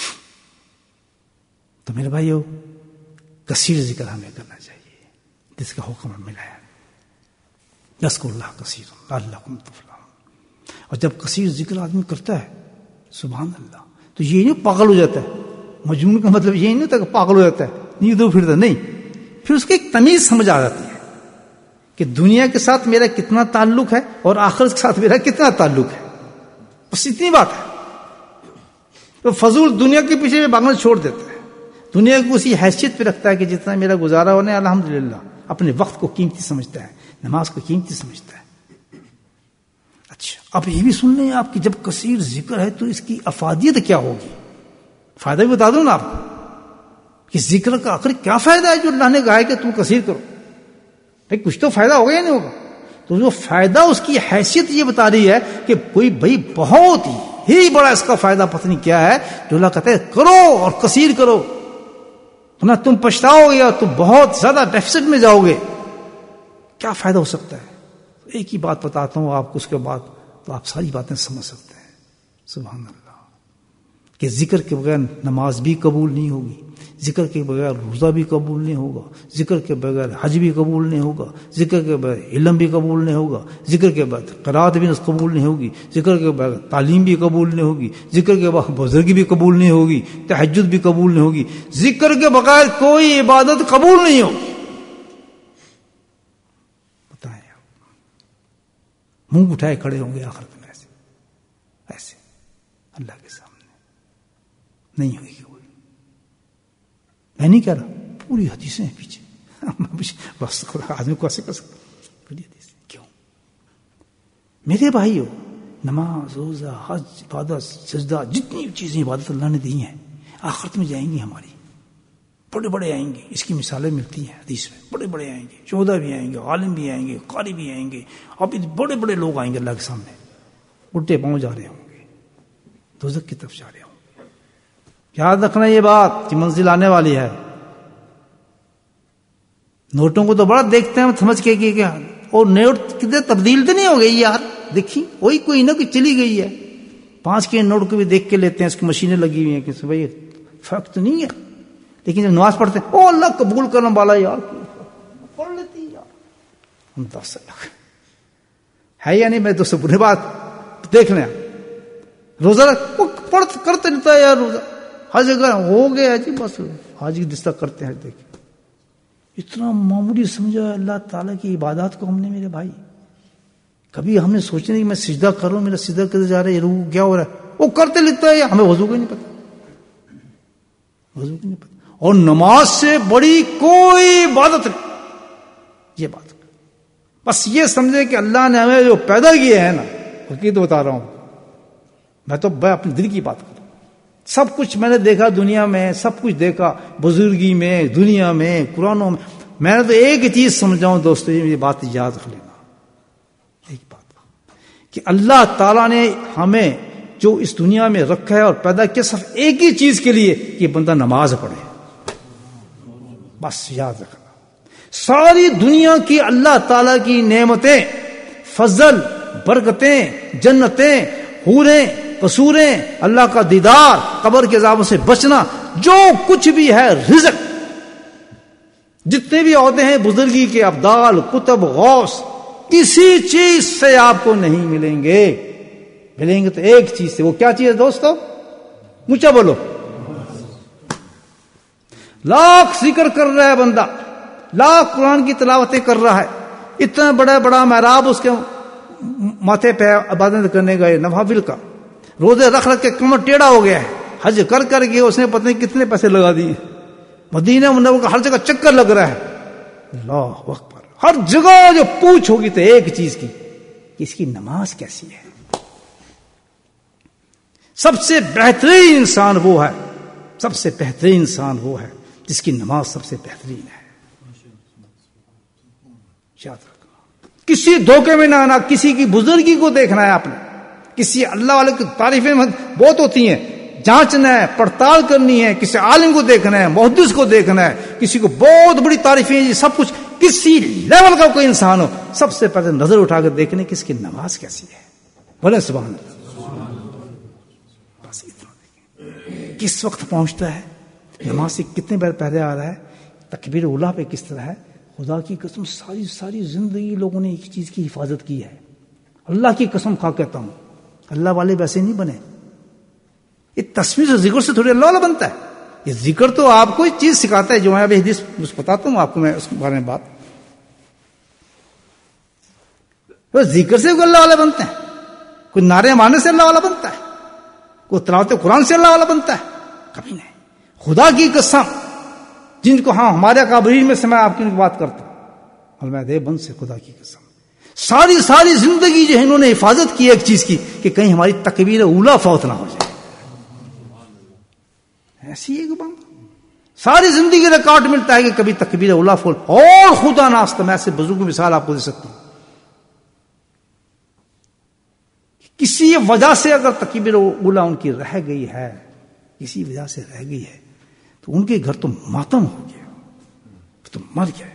A: تو میرے بھائیو، کثیر ذکر ہمیں کرنا چاہیے جس کا حکم ہم ملا ہے. یذکر اللہ کثیر لعلکم تفلحون. اور جب کثیر ذکر آدمی کرتا ہے سبحان اللہ، تو یہ نہیں پاگل ہو جاتا ہے. مجنون کا مطلب یہ نہیں ہوتا کہ پاگل ہو جاتا ہے، نہیں دو پھرتا نہیں. پھر اس کی ایک تمیز سمجھ آ جاتی ہے کہ دنیا کے ساتھ میرا کتنا تعلق ہے اور آخرت کے ساتھ میرا کتنا تعلق ہے. بس اتنی بات ہے. تو فضول دنیا کے پیچھے میں بھاگنا چھوڑ دیتا ہے. دنیا کو اسی حیثیت پہ رکھتا ہے کہ جتنا میرا گزارا ہونے الحمدللہ. اپنے وقت کو قیمتی سمجھتا ہے، نماز کو قیمتی سمجھتا ہے. اچھا اب یہ بھی سن لیں آپ کہ جب کثیر ذکر ہے تو اس کی افادیت کیا ہوگی. فائدہ بھی بتا دوں نا آپ کو کہ ذکر کا آخر کیا فائدہ ہے جو اللہ نے کہا ہے کہ تم کثیر کرو. بھائی کچھ تو فائدہ ہوگا یا نہیں ہوگا. تو جو فائدہ اس کی حیثیت یہ بتا رہی ہے کہ کوئی بھائی بہت ہی بڑا اس کا فائدہ پتہ نہیں کیا ہے جو اللہ کہتا ہے کرو اور کثیر کرو، نہ تم پچھتاؤ گے اور تم بہت زیادہ ڈیفیسٹ میں جاؤ گے. کیا فائدہ ہو سکتا ہے؟ ایک ہی بات بتاتا ہوں آپ کو، اس کے بعد تو آپ ساری باتیں سمجھ سکتے ہیں. سبحان اللہ. کہ ذکر کے بغیر نماز بھی قبول نہیں ہوگی، ذکر کے بغیر روزہ بھی قبول نہیں ہوگا، ذکر کے بغیر حج بھی قبول نہیں ہوگا، ذکر کے بغیر علم بھی قبول نہیں ہوگا، ذکر کے بعد قرات بھی قبول نہیں ہوگی، ذکر کے بغیر تعلیم بھی قبول نہیں ہوگی، ذکر کے بعد بزرگی بھی قبول نہیں ہوگی، تہجد بھی قبول نہیں ہوگی. ذکر کے بغیر کوئی عبادت قبول نہیں ہوگی. بتائیں آپ، منہ اٹھائے کھڑے ہوں گے آخرت میں ایسے ایسے اللہ کے سامنے. نہیں ہوگی کوئی. میں نہیں کہہ رہا، پوری حدیثیں ہیں پیچھے. بس آدمی کو ایسے کر سکتا پوری حدیث. کیوں میرے بھائیو، نماز روزہ حج عبادت سجدہ جتنی چیزیں عبادت اللہ نے دی ہیں آخرت میں جائیں گی ہماری. بڑے بڑے آئیں گے، اس کی مثالیں ملتی ہیں حدیث میں. بڑے بڑے آئیں گے، شہداء بھی آئیں گے، عالم بھی آئیں گے، قاری بھی آئیں گے. اب بڑے بڑے لوگ آئیں گے اللہ کے سامنے، الٹے پاؤں جا رہے ہوں گے، دوزخ کی طرف جا رہے ہوں گے. یاد رکھنا یہ بات کہ منزل آنے والی ہے. نوٹوں کو تو بڑا دیکھتے ہیں سمجھ کے کہ کیا، اور نوٹ کتنے تبدیل تو نہیں ہو گئی یار. دیکھی وہی کوئی نہ کوئی چلی گئی ہے. پانچ کے نوٹ کو بھی دیکھ کے لیتے ہیں، اس کی مشینیں لگی ہوئی ہیں کہ بھائی فرق تو نہیں ہے، لیکن جب نماز پڑھتے ہیں او اللہ قبول کرنے والا یار پڑھ لیتی یار ہم دس اللہ ہے یا نہیں. میں تو سے برے بات دیکھ لیں روزہ رکھ وہ پڑھ کرتے رہتا ہے یار روزہ ہر جگہ ہو گیا جی بس حاجی دستہ کرتے ہیں. دیکھ اتنا معمولی سمجھا اللہ تعالیٰ کی عبادات کو ہم نے میرے بھائی. کبھی ہم نے سوچا نہیں کہ میں سجدہ کروں میرا سجدہ کرتے جا رہا ہے روح کیا ہو رہا ہے وہ کرتے لکھتا ہے ہمیں وضو کا نہیں پتا وضو کا نہیں پتا. اور نماز سے بڑی کوئی عبادت نہیں یہ بات. بس یہ سمجھے کہ اللہ نے ہمیں جو پیدا کیا ہے نا حقیقت بتا رہا ہوں میں تو اپنے دل کی بات کروں. سب کچھ میں نے دیکھا دنیا میں سب کچھ دیکھا بزرگی میں دنیا میں قرآنوں میں. میں نے تو ایک چیز سمجھاؤں دوستو یہ بات یاد رکھ لینا ایک بات کہ اللہ تعالیٰ نے ہمیں جو اس دنیا میں رکھا ہے اور پیدا کیا صرف ایک ہی چیز کے لیے کہ بندہ نماز پڑھے. بس یاد رکھنا ساری دنیا کی اللہ تعالیٰ کی نعمتیں فضل برکتیں جنتیں حوریں قصوریں اللہ کا دیدار قبر کے عذابوں سے بچنا جو کچھ بھی ہے رزق جتنے بھی عہدے ہیں بزرگی کے ابدال کتب غوث کسی چیز سے آپ کو نہیں ملیں گے. ملیں گے تو ایک چیز سے. وہ کیا چیز ہے دوستو اونچا بولو. لاکھ ذکر کر رہا ہے بندہ لاکھ قرآن کی تلاوتیں کر رہا ہے اتنا بڑا بڑا محراب اس کے ماتھے پہ عبادت کرنے گئے نوافل کا روزے رکھ رکھ کے کمر ٹیڑھا ہو گیا ہے حج کر کر کے اس نے پتہ نہیں کتنے پیسے لگا دیے مدینہ منورہ کا ہر جگہ چکر لگ رہا ہے. اللہ اکبر. ہر جگہ جو پوچھ ہوگی تو ایک چیز کی کہ اس کی نماز کیسی ہے. سب سے بہترین انسان وہ ہے سب سے بہترین انسان وہ ہے جس کی نماز سب سے بہترین ہے. یاد رکھنا کسی دھوکے میں نہ آنا. کسی کی بزرگی کو دیکھنا ہے آپ نے کسی اللہ والے کی تعریفیں بہت ہوتی ہیں جانچنا ہے پڑتال کرنی ہے. کسی عالم کو دیکھنا ہے محدث کو دیکھنا ہے کسی کو بہت بڑی تعریفیں یہ سب کچھ کسی لیول کا کوئی انسان ہو سب سے پہلے نظر اٹھا کر دیکھنے کس کی نماز کیسی ہے. بولے سبحان اللہ. بس اتنا دیکھیں کس وقت پہنچتا ہے نماز سے کتنے بار پہلے آ رہا ہے تکبیر اولیٰ پہ کس طرح ہے. خدا کی قسم ساری ساری زندگی لوگوں نے ایک چیز کی حفاظت کی ہے. اللہ کی قسم کھا کہتا ہوں اللہ والے ویسے نہیں بنے. یہ تصویر سے ذکر سے تھوڑی اللہ والا بنتا ہے. یہ ذکر تو آپ کو ایک چیز سکھاتا ہے جو میں ابھی حدیث بتاتا ہوں آپ کو میں اس بارے میں بات. وہ ذکر سے اللہ والا بنتے ہیں. کوئی نعرے مارنے سے اللہ والا بنتا ہے کوئی تلاوت قرآن سے اللہ والا بنتا ہے کبھی نہیں. خدا کی قسم جن کو ہاں ہمارے اکابرین میں سے میں آپ کی بات کرتا ہوں اور میں دے بند سے خدا کی قسم ساری ساری زندگی جو ہے انہوں نے حفاظت کی ایک چیز کی کہ کہیں ہماری تکبیر اولیٰ فوت نہ ہو جائے. ایسی ایک بات ساری زندگی ریکارڈ ملتا ہے کہ کبھی تکبیر اولیٰ فوت. اور خدا ناستہ میں ایسے بزرگ کی مثال آپ کو دے سکتا ہوں کسی وجہ سے اگر تکبیر اولیٰ ان کی رہ گئی ہے کسی وجہ سے رہ گئی ہے تو ان کے گھر تو ماتم ہو گیا تو مر گئے.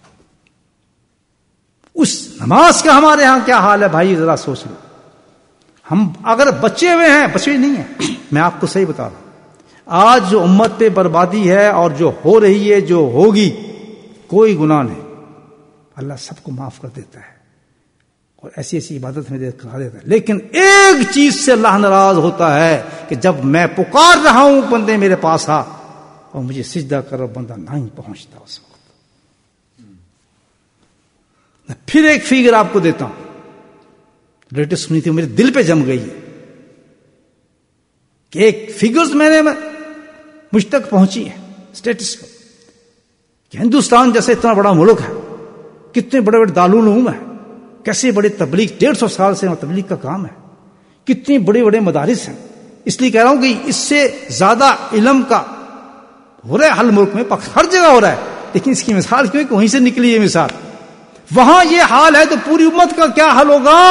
A: اس نماز کا ہمارے ہاں کیا حال ہے بھائی ذرا سوچ لو. ہم اگر بچے ہوئے ہیں بچے نہیں ہیں میں آپ کو صحیح بتا رہا ہوں آج جو امت پہ بربادی ہے اور جو ہو رہی ہے جو ہوگی کوئی گناہ نہیں. اللہ سب کو معاف کر دیتا ہے اور ایسی ایسی عبادت میں کرا دیتا ہے. لیکن ایک چیز سے اللہ ناراض ہوتا ہے کہ جب میں پکار رہا ہوں بندے میرے پاس آ اور مجھے سجدہ کر بندہ نہیں پہنچتا اس وقت. پھر ایک فگر آپ کو دیتا ہوں لیٹسٹ سنی تھی میرے دل پہ جم گئی ہے کہ ایک فگرز میں نے مجھ تک پہنچی ہے اسٹیٹس کو کہ ہندوستان جیسے اتنا بڑا ملک ہے کتنے بڑے بڑے دارالعلوم ہیں کیسے بڑے تبلیغ ڈیڑھ سو سال سے تبلیغ کا کام ہے کتنے بڑے بڑے مدارس ہیں. اس لیے کہہ رہا ہوں کہ اس سے زیادہ علم کا ہو رہا ہے ہر ملک میں ہر جگہ ہو رہا ہے لیکن اس کی مثال کیوں کہ وہیں سے نکلی یہ مثال. وہاں یہ حال ہے تو پوری امت کا کیا حال ہوگا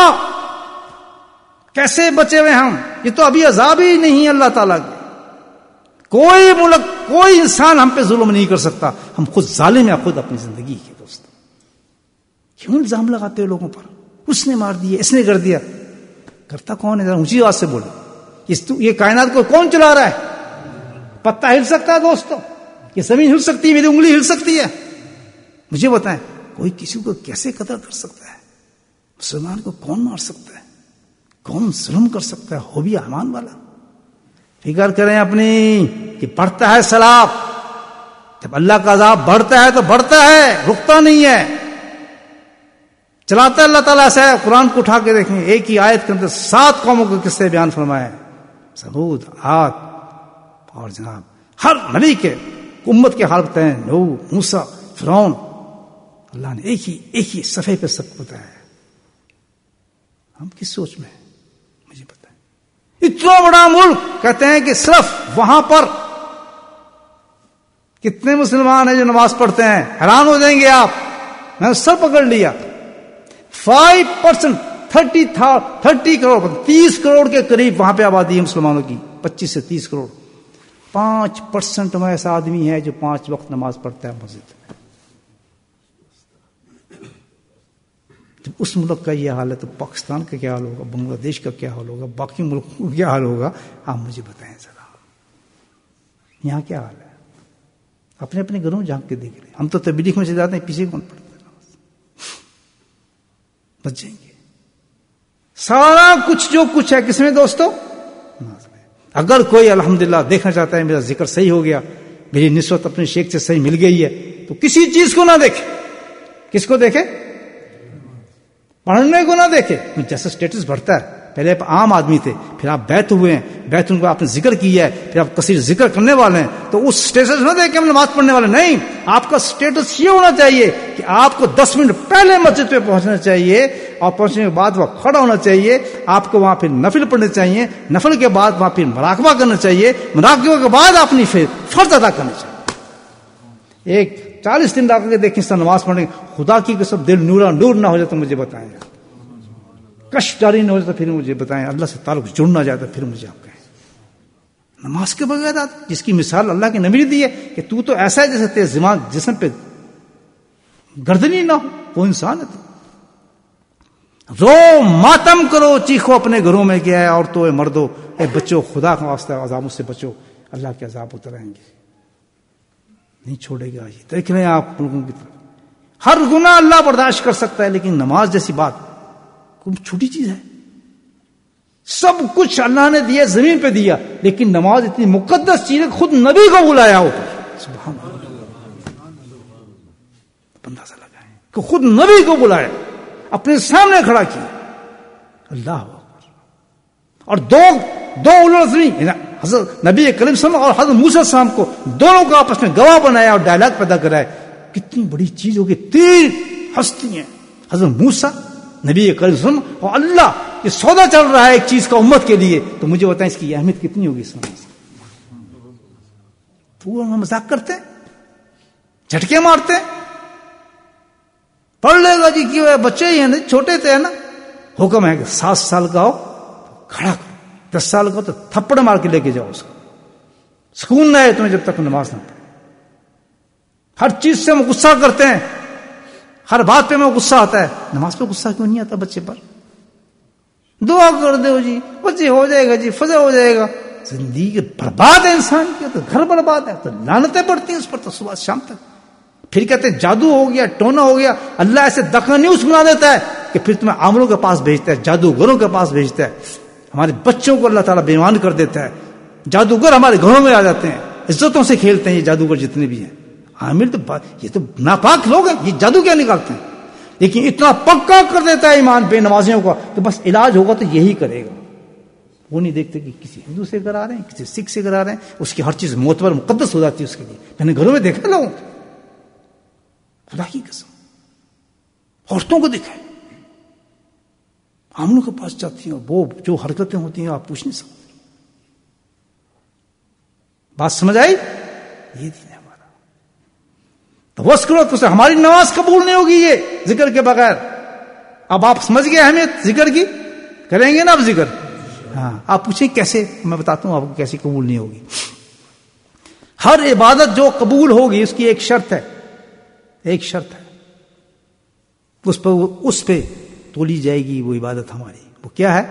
A: کیسے بچے ہوئے ہم. یہ تو ابھی عذاب ہی نہیں ہے اللہ تعالیٰ کی. کوئی ملک کوئی انسان ہم پہ ظلم نہیں کر سکتا. ہم خود ظالم ہیں خود اپنی زندگی کے. دوست کیوں الزام لگاتے ہو لوگوں پر اس نے مار دیا اس نے کر دیا. کرتا کون ہے ذرا اونچی آواز سے بولو. یہ کائنات کو کون چلا رہا ہے؟ پتہ ہل سکتا ہے دوستو یہ زمین ہل سکتی ہے, میری انگلی ہل سکتی ہے. مجھے بتائیں کوئی کسی کو کیسے قتل کر سکتا ہے؟ مسلمان کو کون مار سکتا ہے؟ کون ظلم کر سکتا ہے؟ ہو بھی ایمان والا. فکر کریں اپنی کہ بڑھتا ہے سیلاب, جب اللہ کا عذاب بڑھتا ہے تو بڑھتا ہے, رکتا نہیں ہے, چلاتا ہے اللہ تعالیٰ سے. قرآن کو اٹھا کے دیکھیں, ایک ہی آیت کے اندر سات قوموں کو کس سے بیان فرمایا ہے, ثمود, عاد اور جناب ہر نبی کے امت کے حال بتائیں, نوح, موسیٰ, فرعون. اللہ نے ایک ہی ایک ہی صفحے پہ سب کو بتایا ہے. ہم کس سوچ میں ہیں مجھے بتائیں. اتنا بڑا ملک کہتے ہیں کہ صرف وہاں پر کتنے مسلمان ہیں جو نماز پڑھتے ہیں؟ حیران ہو جائیں گے آپ. میں نے سر پکڑ لیا, فائیو پرسینٹ تھرٹی تھا تھرٹی کروڑ تیس کروڑ کے قریب وہاں پہ آبادی ہے مسلمانوں کی, پچیس سے تیس کروڑ. پانچ پرسینٹ میں ایسا آدمی ہے جو پانچ وقت نماز پڑھتا ہے مسجد میں. جب اس ملک کا یہ حال ہے تو پاکستان کا کیا حال ہوگا, بنگلہ دیش کا کیا حال ہوگا, باقی ملکوں کا کیا حال ہوگا؟ آپ مجھے بتائیں ذرا, یہاں کیا حال ہے؟ اپنے اپنے گھروں جھانک کے دیکھ رہے ہیں. ہم تو تبلیغ میں سے جاتے ہیں, پیچھے کون پڑھتے ہیں نماز؟ بچ جائیں گے. سارا کچھ جو کچھ ہے کس میں دوستو؟ نماز میں. اگر کوئی الحمدللہ دیکھنا چاہتا ہے میرا ذکر صحیح ہو گیا, میری نسبت اپنے شیخ سے صحیح مل گئی ہے, تو کسی چیز کو نہ دیکھے. کس کو دیکھے؟ پڑھنے کو نہ دیکھے. جیسا سٹیٹس بڑھتا ہے, پہلے آپ عام آدمی تھے, پھر آپ بیت ہوئے ہیں, بیت ان کو آپ نے ذکر کیا ہے, پھر آپ کثیر ذکر کرنے والے ہیں, تو اس سٹیٹس نہ دیکھ کے ہم نماز پڑھنے والے نہیں. آپ کا سٹیٹس یہ ہونا چاہیے کہ آپ کو دس منٹ پہلے مسجد پہ پہنچنا چاہیے, اور پہنچنے کے بعد وہاں کھڑا ہونا چاہیے. آپ کو وہاں پھر نفل پڑھنے چاہیے, نفل کے بعد وہاں پھر مراقبہ کرنا چاہیے, مراقبہ کے بعد اپنی پھر فرض ادا کرنا چاہیے. ایک چالیس دن لا کے دیکھیں اس طرح نماز پڑھنے, خدا کی قسم دل نورا نور نہ ہو جائے تو مجھے بتائیں, کشف جاری نہ ہو جائے تو پھر مجھے بتائیں, اللہ سے تعلق جڑ نہ جائے تو پھر مجھے آپ کہیں. نماز کے بغیر جس کی مثال اللہ کے نبی نے دی ہے کہ تو تو ایسا ہے جیسے تیرے دماغ جسم پہ گردنی نہ ہو, وہ انسان ہے تو. رو ماتم کرو, چیخو اپنے گھروں میں, کیا ہے عورتوں, اے مردوں, اے بچوں, خدا کا واسطہ عذابوں سے بچو, اللہ کے عذاب اترائیں گے, نہیں چھوڑے گا. یہ دیکھ رہے ہیں آپ لوگوں کی طرف. ہر گناہ اللہ برداشت کر سکتا ہے, لیکن نماز جیسی بات کوئی چھوٹی چیز ہے. سب کچھ اللہ نے دیا, زمین پہ دیا, لیکن نماز اتنی مقدس چیز ہے, خود نبی کو بلایا اوپر. سبحان اللہ, اندازہ لگائیں کہ خود نبی کو بلایا, اپنے سامنے کھڑا کیا. اللہ اکبر. اور دو دو اولوی حضرت نبی کریم صلی اللہ علیہ وسلم اور حضرت موسیٰ السلام کو دونوں کو آپس میں گواہ بنایا اور ڈائلاگ پیدا کرایا. کتنی بڑی چیز ہوگی, تین ہستی ہیں, حضرت موسیٰ, نبی کریم صلی اللہ علیہ وسلم اور اللہ. یہ سودا چل رہا ہے ایک چیز کا امت کے لیے, تو مجھے بتائیں اس کی اہمیت کتنی ہوگی. اس میں تو ہم مذاق کرتے ہیں, جھٹکے مارتے ہیں, پڑھ لے گا جی, کیوں ہے, بچے ہی ہیں, چھوٹے تھے نا. حکم ہے کہ سات سال کا ہو کھڑا کرو, دس سال کا ہو تو تھپڑ مار کے لے کے جاؤ اس کو. سکون نہ ہے تمہیں جب تک نماز نہ پڑھے. ہر چیز سے ہم غصہ کرتے ہیں, ہر بات پہ میں غصہ آتا ہے, نماز پہ غصہ کیوں نہیں آتا بچے پر؟ دعا کر دو جی, بچے ہو جائے گا جی, فضا ہو جائے گا. زندگی برباد ہے انسان کی, تو گھر برباد ہے, تو لعنتیں پڑتی ہیں اس پر تو صبح شام تک. پھر کہتے ہیں جادو ہو گیا, ٹونا ہو گیا. اللہ ایسے دکا نیوز بنا دیتا ہے کہ پھر تمہیں عاملوں کے پاس بھیجتا ہے, جادوگروں کے پاس بھیجتا ہے. ہمارے بچوں کو اللہ تعالیٰ بیمان کر دیتا ہے. جادوگر ہمارے گھروں میں آ جاتے ہیں, عزتوں سے کھیلتے ہیں یہ جادوگر جتنے بھی ہیں. عامر تو یہ تو ناپاک لوگ ہیں, یہ جادو کیا نکالتے ہیں. لیکن اتنا پکا کر دیتا ہے ایمان بے نمازیوں کا کہ بس علاج ہوگا تو یہی کرے گا. وہ نہیں دیکھتے کہ کسی ہندو سے کرا رہے ہیں, کسی سکھ سے کرا رہے ہیں, اس کی ہر چیز معتبر مقدس ہو جاتی ہے اس کے لیے. میں نے گھروں میں دیکھا لوگوں کو, خدا کی قسم, عورتوں کو دیکھا ہے, عاملوں کے پاس جاتی ہیں, وہ جو حرکتیں ہوتی ہیں آپ پوچھ نہیں سکتے. بات سمجھ آئی؟ یہ دین ہے ہمارا. تو بس کرو تو ہماری نماز قبول نہیں ہوگی یہ ذکر کے بغیر. اب آپ سمجھ گئے اہمیت ذکر کی, کریں گے نا اب ذکر. ہاں, آپ پوچھیں کیسے, میں بتاتا ہوں آپ کو کیسے قبول نہیں ہوگی. ہر عبادت جو قبول ہوگی اس کی ایک شرط ہے, ایک شرط ہے, اس پہ اس پہ تولی جائے گی وہ عبادت ہماری. وہ کیا ہے؟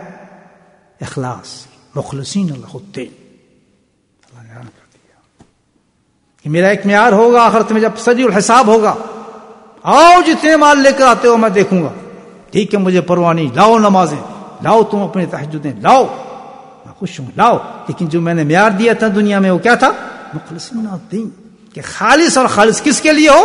A: اخلاص, مخلصین اللہ الدین. اللہ نے کر دیا. کہ میرا ایک معیار ہوگا آخرت میں جب سجی الحساب ہوگا. آؤ جتنے مال لے کر آتے ہو میں دیکھوں گا. ٹھیک ہے مجھے پرواہ نہیں, لاؤ نمازیں, لاؤ تم اپنے تہجدیں, لاؤ میں خوش ہوں, لاؤ. لیکن جو میں نے معیار دیا تھا دنیا میں وہ کیا تھا؟ مخلصین الدین, کہ خالص اور خالص کس کے لیے ہو؟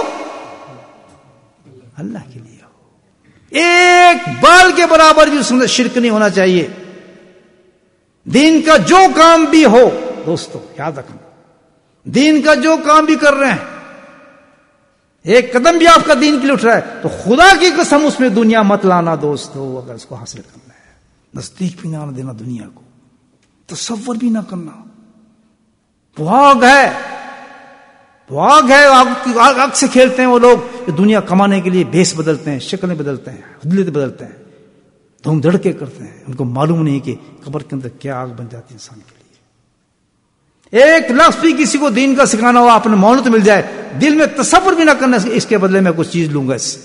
A: اللہ کے لیے ہو. ایک بال کے برابر بھی اس میں شرک نہیں ہونا چاہیے. دین کا جو کام بھی ہو دوستو یاد رکھنا, دین کا جو کام بھی کر رہے ہیں, ایک قدم بھی آپ کا دین کے لیے اٹھ رہا ہے تو خدا کی قسم اس میں دنیا مت لانا دوستو. اگر اس کو حاصل کرنا ہے نزدیک بھی نہ آنے دینا, دنیا کو تصور بھی نہ کرنا. بھاگ ہے, بھاگ ہے, آگ, آگ سے کھیلتے ہیں وہ لوگ جو دنیا کمانے کے لیے بھیس بدلتے ہیں, شکلیں بدلتے ہیں, حدلت بدلتے ہیں, دھوم دھڑکے کرتے ہیں. ان کو معلوم نہیں کہ قبر کے اندر کیا آگ بن جاتی ہے انسان کے لیے. ایک لفظ بھی کسی کو دین کا سکھانا ہوا اپنے مولت مل جائے, دل میں تصور بھی نہ کرنا اس کے بدلے میں کچھ چیز لوں گا اس سے,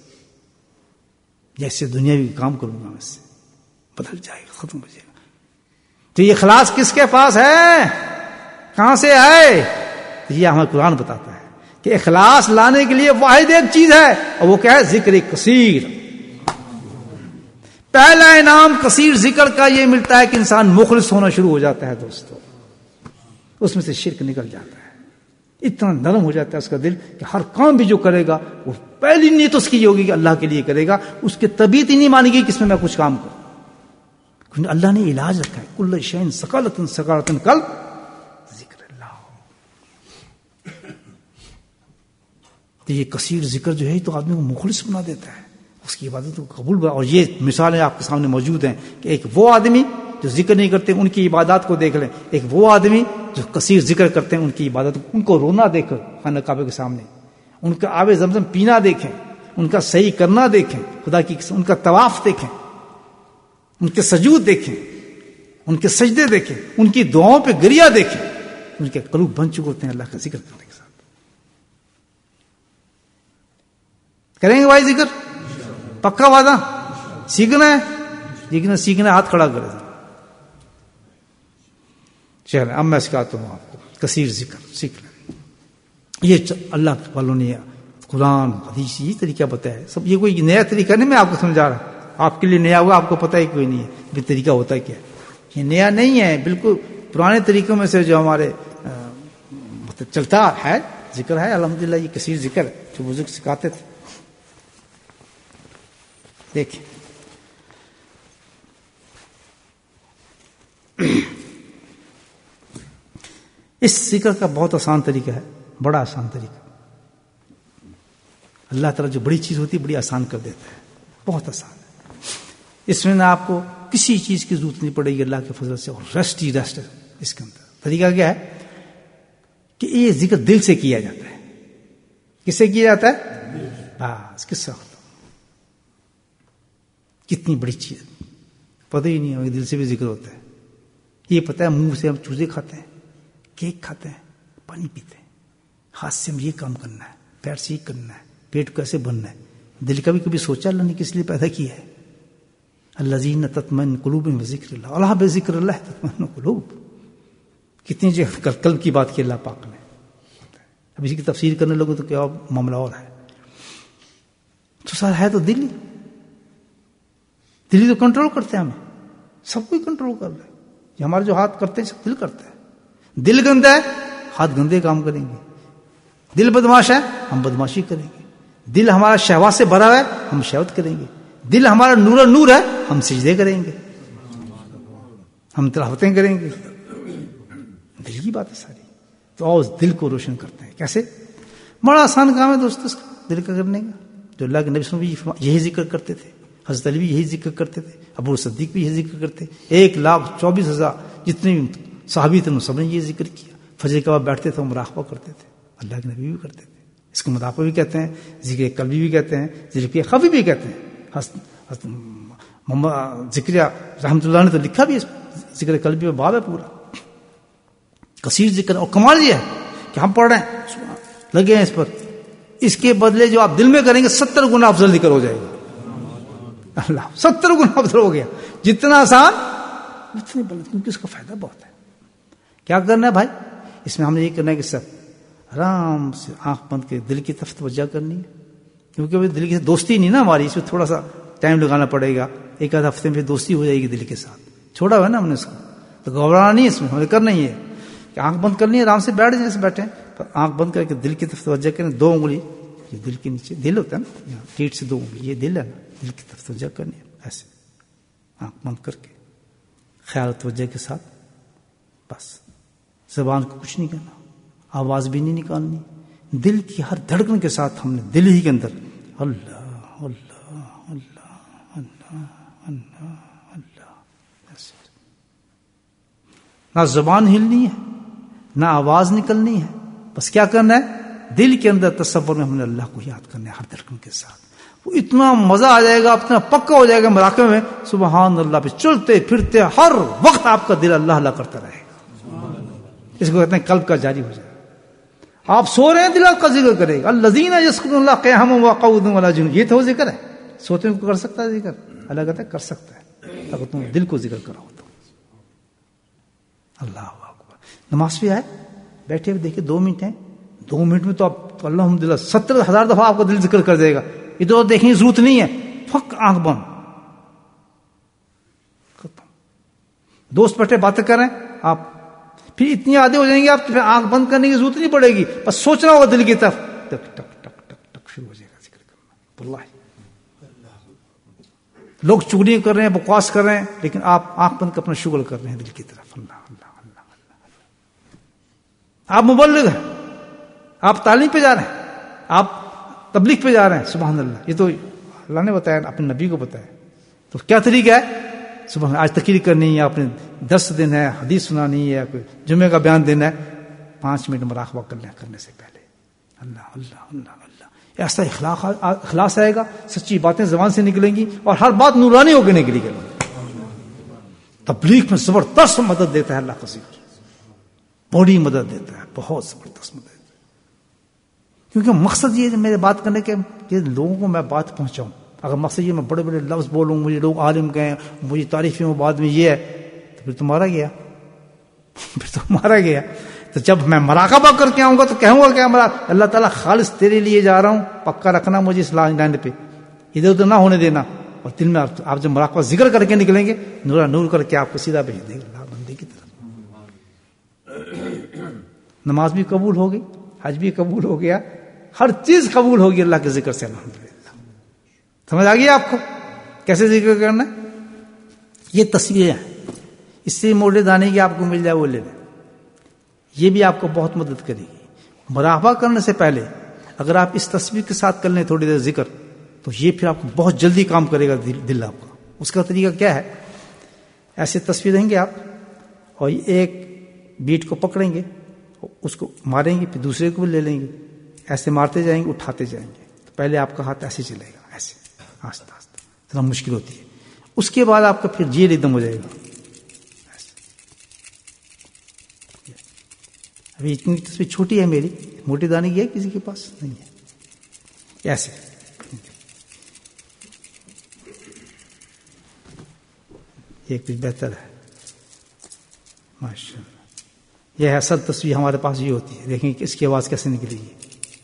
A: جیسے دنیاوی کام کروں گا اس سے, بدل جائے گا, ختم ہو جائے گا. تو یہ اخلاص کس کے پاس ہے, کہاں سے ہے؟ تو یہ ہمیں قرآن بتاتا ہے کہ اخلاص لانے کے لیے واحد ایک چیز ہے, اور وہ کیا ہے؟ ذکر کثیر. پہلا انعام کثیر ذکر کا یہ ملتا ہے کہ انسان مخلص ہونا شروع ہو جاتا ہے دوستو, اس میں سے شرک نکل جاتا ہے. اتنا نرم ہو جاتا ہے اس کا دل کہ ہر کام بھی جو کرے گا وہ پہلی نیت اس کی یہ ہوگی کہ اللہ کے لیے کرے گا. اس کی طبیعت ہی نہیں مانے گی کہ اس میں میں کچھ کام کروں, کیونکہ اللہ نے علاج رکھا ہے. کل شین سکالتن سکالتن قلب ذکر اللہ. تو یہ کثیر ذکر جو ہے تو آدمی کو مخلص بنا دیتا ہے, اس کی عبادت کو قبول بنا. اور یہ مثالیں آپ کے سامنے موجود ہیں کہ ایک وہ آدمی جو ذکر نہیں کرتے ان کی عبادات کو دیکھ لیں, ایک وہ آدمی جو کثیر ذکر کرتے ہیں ان کی عبادت, ان کو رونا دیکھیں خانہ کعبہ کے سامنے, ان کا آب زمزم پینا دیکھیں, ان کا صحیح کرنا دیکھیں, خدا کی ان کا طواف دیکھیں, ان کے سجود دیکھیں, ان کے سجدے دیکھیں, ان کی دعاؤں پہ گریہ دیکھیں. ان کے قلوب بن چکے ہوتے ہیں اللہ کا ذکر کرنے کے ساتھ. کریں گے بھائی ذکر؟ پکا وعدہ؟ سیکھنا ہے, سیکھنا سیکھنا ہاتھ کھڑا کرے. چلیں اب میں سکھاتا ہوں آپ کو کثیر ذکر, سیکھ لیں. یہ اللہ والوں نے قرآن حدیث یہ طریقہ بتایا ہے سب. یہ کوئی نیا طریقہ نہیں میں آپ کو سمجھا رہا, آپ کے لیے نیا ہوگا, آپ کو پتہ ہی کوئی نہیں ہے یہ طریقہ ہوتا ہے کیا. یہ نیا نہیں ہے, بالکل پرانے طریقوں میں سے جو ہمارے چلتا ہے ذکر ہے. الحمدللہ یہ کثیر ذکر ہے جو بزرگ سکھاتے تھے. دیکھیں اس ذکر کا بہت آسان طریقہ ہے, بڑا آسان طریقہ. اللہ تعالیٰ جو بڑی چیز ہوتی ہے بڑی آسان کر دیتا ہے, بہت آسان ہے. اس میں نہ آپ کو کسی چیز کی ضرورت نہیں پڑے گی اللہ کے فضل سے, اور ریسٹ ہی ریسٹ اس کے اندر. طریقہ کیا ہے کہ یہ ذکر دل سے کیا جاتا ہے. کس سے کیا جاتا ہے؟ بس کس سے. کتنی بڑی چیز, پتہ ہی نہیں ہے دل سے بھی ذکر ہوتا ہے. یہ پتہ ہے منہ سے ہم چوزے کھاتے ہیں, کیک کھاتے ہیں, پانی پیتے ہیں, ہاتھ سے ہم یہ کام کرنا ہے, پیر سے یہ کرنا ہے, پیٹ کیسے بننا ہے. دل کا بھی کبھی سوچا اللہ نے کس لیے پیدا کیا ہے؟ الذین تطمئن قلوبہم بذکر اللہ, اللہ بذکر اللہ تطمئن قلوب. کتنی جو قلب کی بات کی اللہ پاک نے. اب اسی کی تفسیر کرنے لگو تو کیا معاملہ اور ہے. تو سر ہے تو دل ہی, دل ہی تو کنٹرول کرتے ہیں, ہمیں سب کوئی کنٹرول کر رہے ہیں. ہمارے جو ہاتھ کرتے ہیں سب دل کرتے ہیں. دل گندا ہے ہاتھ گندے کام کریں گے. دل بدماش ہے ہم بدماشی کریں گے. دل ہمارا شہوات سے بھرا ہے ہم شہوت کریں گے. دل ہمارا نور نور ہے ہم سجدے کریں گے, ہم تلاوتیں کریں گے. دل کی بات ہے ساری. تو آؤ دل کو روشن کرتے ہیں. کیسے؟ بڑا آسان کام ہے دوستو دل کا کرنے کا. جو اللہ کے نبی صلی اللہ علیہ وسلم بھی یہی ذکر کرتے تھے, حضرت علی بھی یہی ذکر کرتے تھے, ابو صدیق بھی یہی ذکر کرتے. ایک لاکھ چوبیس ہزار جتنے صحابی تھے سب نے یہ ذکر کیا. فجر کے بعد بیٹھتے تھے مراقبہ کرتے تھے, اللہ کے نبی بھی کرتے تھے. اس کو مراقبہ بھی کہتے ہیں, ذکر قلبی بھی کہتے ہیں, ذکر خفی بھی کہتے ہیں. محمد ذکر رحمۃ اللہ نے تو لکھا بھی, ذکر قلبی میں باب ہے پورا کثیر ذکر. اور کمال یہ ہے کہ ہم پڑھ رہے ہیں لگے ہیں اس پر, اس کے بدلے جو آپ دل میں کریں گے ستر گنا افضل ذکر ہو جائے گا. اللہ ستر گنا افضل ہو گیا. جتنا آسان اتنے بلند, کیونکہ اس کا فائدہ بہت ہے. کیا کرنا ہے بھائی؟ اس میں ہم نے یہ کرنا ہے کہ سب آرام سے آنکھ بند کے دل کی طرف توجہ کرنی ہے، کیونکہ وہ دل کی دوستی نہیں نا ہماری، اس میں تھوڑا سا ٹائم لگانا پڑے گا، ایک آدھ ہفتے میں دوستی ہو جائے گی دل کے ساتھ، چھوڑا ہوا ہے نا ہم نے اس کو، تو گھبرانا نہیں ہے اس میں، ہمیں کرنا ہی ہے کہ آنکھ بند کرنی ہے، آرام سے بیٹھ جائیں، جیسے بیٹھے پر آنکھ بند کر کے دل کی طرف توجہ کریں، دو انگلی یہ دل کے نیچے، دل ہوتا ہے نا یہاں پیٹ سے دو انگلی، یہ دل ہے نا، دل کی طرف توجہ کرنی ہے، ایسے آنکھ بند کر کے خیال توجہ کے ساتھ، بس زبان کو کچھ نہیں کرنا، آواز بھی نہیں نکالنی، دل کی ہر دھڑکن کے ساتھ ہم نے دل ہی کے اندر اللہ اللہ اللہ اللہ اللہ اللہ، ایسے نہ زبان ہلنی ہے نہ آواز نکلنی ہے، بس کیا کرنا ہے دل کے اندر تصور میں ہم نے اللہ کو یاد کرنا ہے ہر دھڑکن کے ساتھ، وہ اتنا مزہ آ جائے گا، اتنا پکا ہو جائے گا مراقبے میں، سبحان اللہ پہ چلتے پھرتے ہر وقت آپ کا دل اللہ اللہ کرتا رہے گا، اس کو کہتے ہیں قلب کا جاری ہو جائے، آپ سو رہے ہیں دل آپ کا ذکر کرے گا، الذین یذکرون اللہ قیاما وقعودا وعلی جنوبہم، یہ تو ذکر ہے، سوتے کو کر سکتا ہے ذکر، اللہ کہتا ہے کر سکتا ہے اگر تم دل کو ذکر کرو تو، اللہ اکبر۔ نماز پہ آئے بیٹھے ہوئے دیکھیں دو منٹ ہیں، دو منٹ میں تو آپ تو الحمدللہ ستر ہزار دفعہ آپ کا دل ذکر کر دے گا، ادھر دیکھنے کی ضرورت نہیں ہے، فک آنکھ بند، ختم۔ دوست بیٹھے باتیں کریں آپ، پھر اتنی عادت ہو جائیں گے آپ، پھر آنکھ بند کرنے کی ضرورت نہیں پڑے گی، بس سوچنا ہوگا دل کی طرف، ٹک ٹک ٹک ٹک ٹک شروع ہو جائے گا ذکر کرنا، واللہ لوگ چگلیاں کر رہے ہیں، بکواس کر رہے ہیں، لیکن آپ آنکھ بند کر اپنا شغل کر رہے ہیں دل کی طرف، اللہ اللہ اللہ اللہ۔ آپ مبلغ ہیں، آپ تعلیم پہ جا رہے ہیں، آپ تبلیغ پہ جا رہے ہیں، سبحان اللہ، یہ تو اللہ نے بتایا، اپنے نبی کو بتایا، تو کیا طریقہ ہے؟ سبحان، آج تقریر کرنی ہے، اپنے درس دینا ہے، حدیث سنانی ہے، کوئی جمعے کا بیان دینا ہے، پانچ منٹ مراقبہ کر لیں کرنے سے پہلے، اللہ اللہ اللہ اللہ، ایسا اخلاق اخلاص آئے گا، سچی باتیں زبان سے نکلیں گی اور ہر بات نورانی ہو کے نکلے گی۔ تبلیغ میں زبردست مدد دیتا ہے اللہ کا ذکر، بڑی مدد دیتا ہے، بہت زبردست مدد دیتا ہے، کیونکہ مقصد یہ ہے میرے بات کرنے کے کہ لوگوں کو میں بات پہنچاؤں، اگر مقصد یہ میں بڑے بڑے لفظ بولوں، مجھے لوگ عالم کہیں، مجھے تعریفیں ہوں، بعد میں یہ ہے، تو پھر تو مارا گیا، پھر تو مارا گیا۔ تو جب میں مراقبہ کر کے آؤں گا تو کہوں گا کہ اللہ تعالیٰ خالص تیرے لیے جا رہا ہوں، پکا رکھنا مجھے اس لائن پہ، ادھر ادھر نہ ہونے دینا، اور دل میں آپ جب مراقبہ ذکر کر کے نکلیں گے، نورا نور کر کے آپ کو سیدھا بھیج دے گا اللہ بندے کی طرف۔ نماز بھی قبول ہو گئی، حج بھی قبول ہو گیا، ہر چیز قبول ہوگی اللہ کے ذکر سے، الحمدللہ۔ سمجھ آ گئی آپ کو کیسے ذکر کرنا ہے؟ یہ تصویریں ہیں، اس سے موٹے دانے کی آپ کو مل جائے وہ لے لیں، یہ بھی آپ کو بہت مدد کرے گی۔ مراقبہ کرنے سے پہلے اگر آپ اس تصویر کے ساتھ کر لیں تھوڑی دیر ذکر، تو یہ پھر آپ کو بہت جلدی کام کرے گا دل, دل آپ کا۔ اس کا طریقہ کیا ہے؟ ایسے تصویر دیں گے آپ، اور ایک بیٹ کو پکڑیں گے، اس کو ماریں گے، پھر دوسرے کو بھی لے لیں گے، ایسے مارتے جائیں گے، اٹھاتے جائیں گے، تو پہلے آپ کا ہاتھ ایسے چلے گا، ایسے آہستہ آہستہ، ذرا مشکل ہوتی ہے۔ اس کے بعد آپ کا پھر جیل ایک دم ہو جائے گا، ابھی اتنی تصویر چھوٹی ہے میری، موٹی دانے کی ہے کسی کے پاس نہیں ہے، ایسے یہ کچھ بہتر ہے، ماشاء اللہ۔ یہ ہے اصل تصویر ہمارے پاس یہ ہوتی ہے، دیکھیں کہ اس کی آواز کیسے نکلے گی۔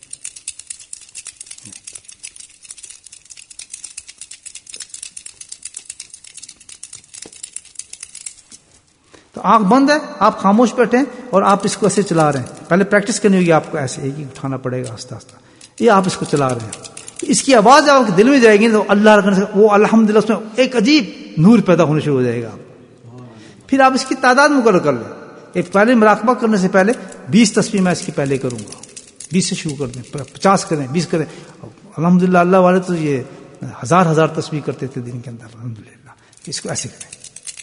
A: تو آنکھ بند ہے، آپ خاموش بیٹھے ہیں اور آپ اس کو ایسے چلا رہے ہیں، پہلے پریکٹس کرنی ہوگی آپ کو، ایسے ایک ہی اٹھانا پڑے گا آہستہ آہستہ، یہ آپ اس کو چلا رہے ہیں، اس کی آواز آپ کے دل میں جائے گی تو اللہ رکھنے سے وہ الحمدللہ اس میں ایک عجیب نور پیدا ہونا شروع ہو جائے گا۔ پھر آپ اس کی تعداد مقرر کر لیں، ایک پہلے مراقبہ کرنے سے پہلے بیس تصویر میں اس کی پہلے کروں گا، بیس سے شروع کر دیں، پچاس کریں، بیس کریں، الحمدللہ اللہ والے تو یہ ہزار ہزار تصویر کرتے تھے دن کے اندر، الحمدللہ۔ اس کو ایسے کریں،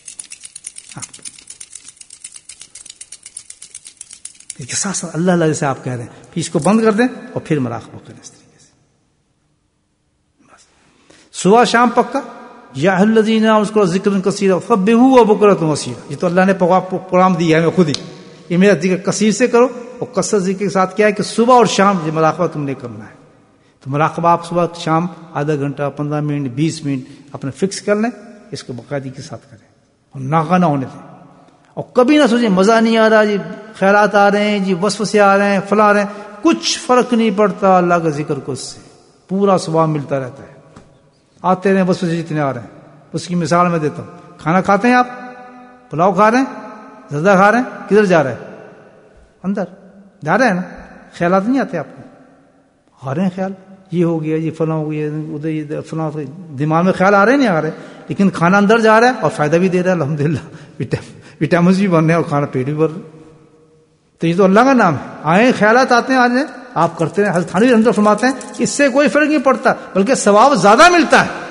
A: ساتھ ساتھ اللہ اللہ جیسے آپ کہہ رہے ہیں، پھر اس کو بند کر دیں اور پھر مراقبہ کریں اس طریقے سے، بس صبح شام پکا۔ یا الذین اذکروا ذکرا کثیرا وسبحوا بکرۃ واصیلا، یہ تو اللہ نے پروگرام دیا ہے خود ہی، یہ میرا ذکر کثیر سے کرو، اور کثرت ذکر کے ساتھ کیا ہے کہ صبح اور شام یہ مراقبہ تم نے کرنا ہے۔ تو مراقبہ آپ صبح شام آدھا گھنٹہ، پندرہ منٹ، بیس منٹ اپنا فکس کر لیں، اس کو باقاعدگی کے ساتھ کریں اور ناغہ نہ ہونے دیں، اور کبھی نہ سوچیں مزہ نہیں آ رہا جی، خیرات آ رہے ہیں جی، وسوسے آ رہے ہیں، فلاں آ رہے ہیں، کچھ فرق نہیں پڑتا اللہ کا ذکر کو اس سے، پورا ثواب ملتا رہتا ہے. آتے رہے بس جتنے آ رہے ہیں. اس کی مثال میں دیتا ہوں. کھانا کھاتے ہیں آپ، پلاؤ کھا رہے ہیں، زردہ کھا رہے ہیں، کدھر جا رہے ہیں؟ اندر جا رہے ہیں نا. خیالات نہیں آتے آپ کو؟ آ رہے ہیں خیال، یہ ہو گیا، یہ فلاں ہو گیا، ادھر یہ فلاں، دماغ میں خیال آ رہے ہیں نہیں آ رہے؟ لیکن کھانا اندر جا رہا ہے اور فائدہ بھی دے رہا ہے الحمدللہ، وٹامنس بھی بن رہے ہیں اور کھانا پیٹ بھی بھر رہا ہے. تو یہ تو اللہ کا نام ہے. آئے خیالات آتے ہیں، آج آپ کرتے ہیں. حضرت تھانوی رحمۃ اللہ فرماتے ہیں اس سے کوئی فرق نہیں پڑتا بلکہ ثواب زیادہ ملتا ہے.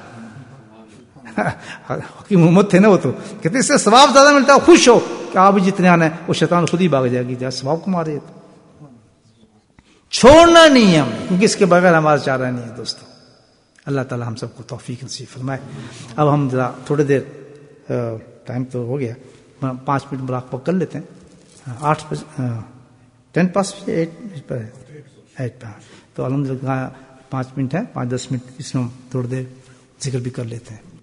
A: حکیم محمد تھے نا، وہ تو کہتے اس سے ثواب زیادہ ملتا ہے. خوش ہو کہ آپ جتنے آنا ہے، وہ شیطان خود ہی بھاگ جائے گی جہاں ثواب کو مارے. تو چھوڑنا نہیں ہے ہمیں، کیونکہ اس کے بغیر ہمارا چارہ نہیں ہے دوستوں. اللہ تعالی ہم سب کو توفیق نصیب فرمائے. اب ہم ذرا تھوڑی دیر، ٹائم تو ہو گیا، پانچ منٹ مراقبہ کر لیتے ہیں. آٹھ ٹین پاس ایٹ پر ایٹ پہ تو الحمد للہ پانچ منٹ ہے، پانچ دس منٹ اس میں تھوڑی دیر ذکر بھی کر لیتے ہیں.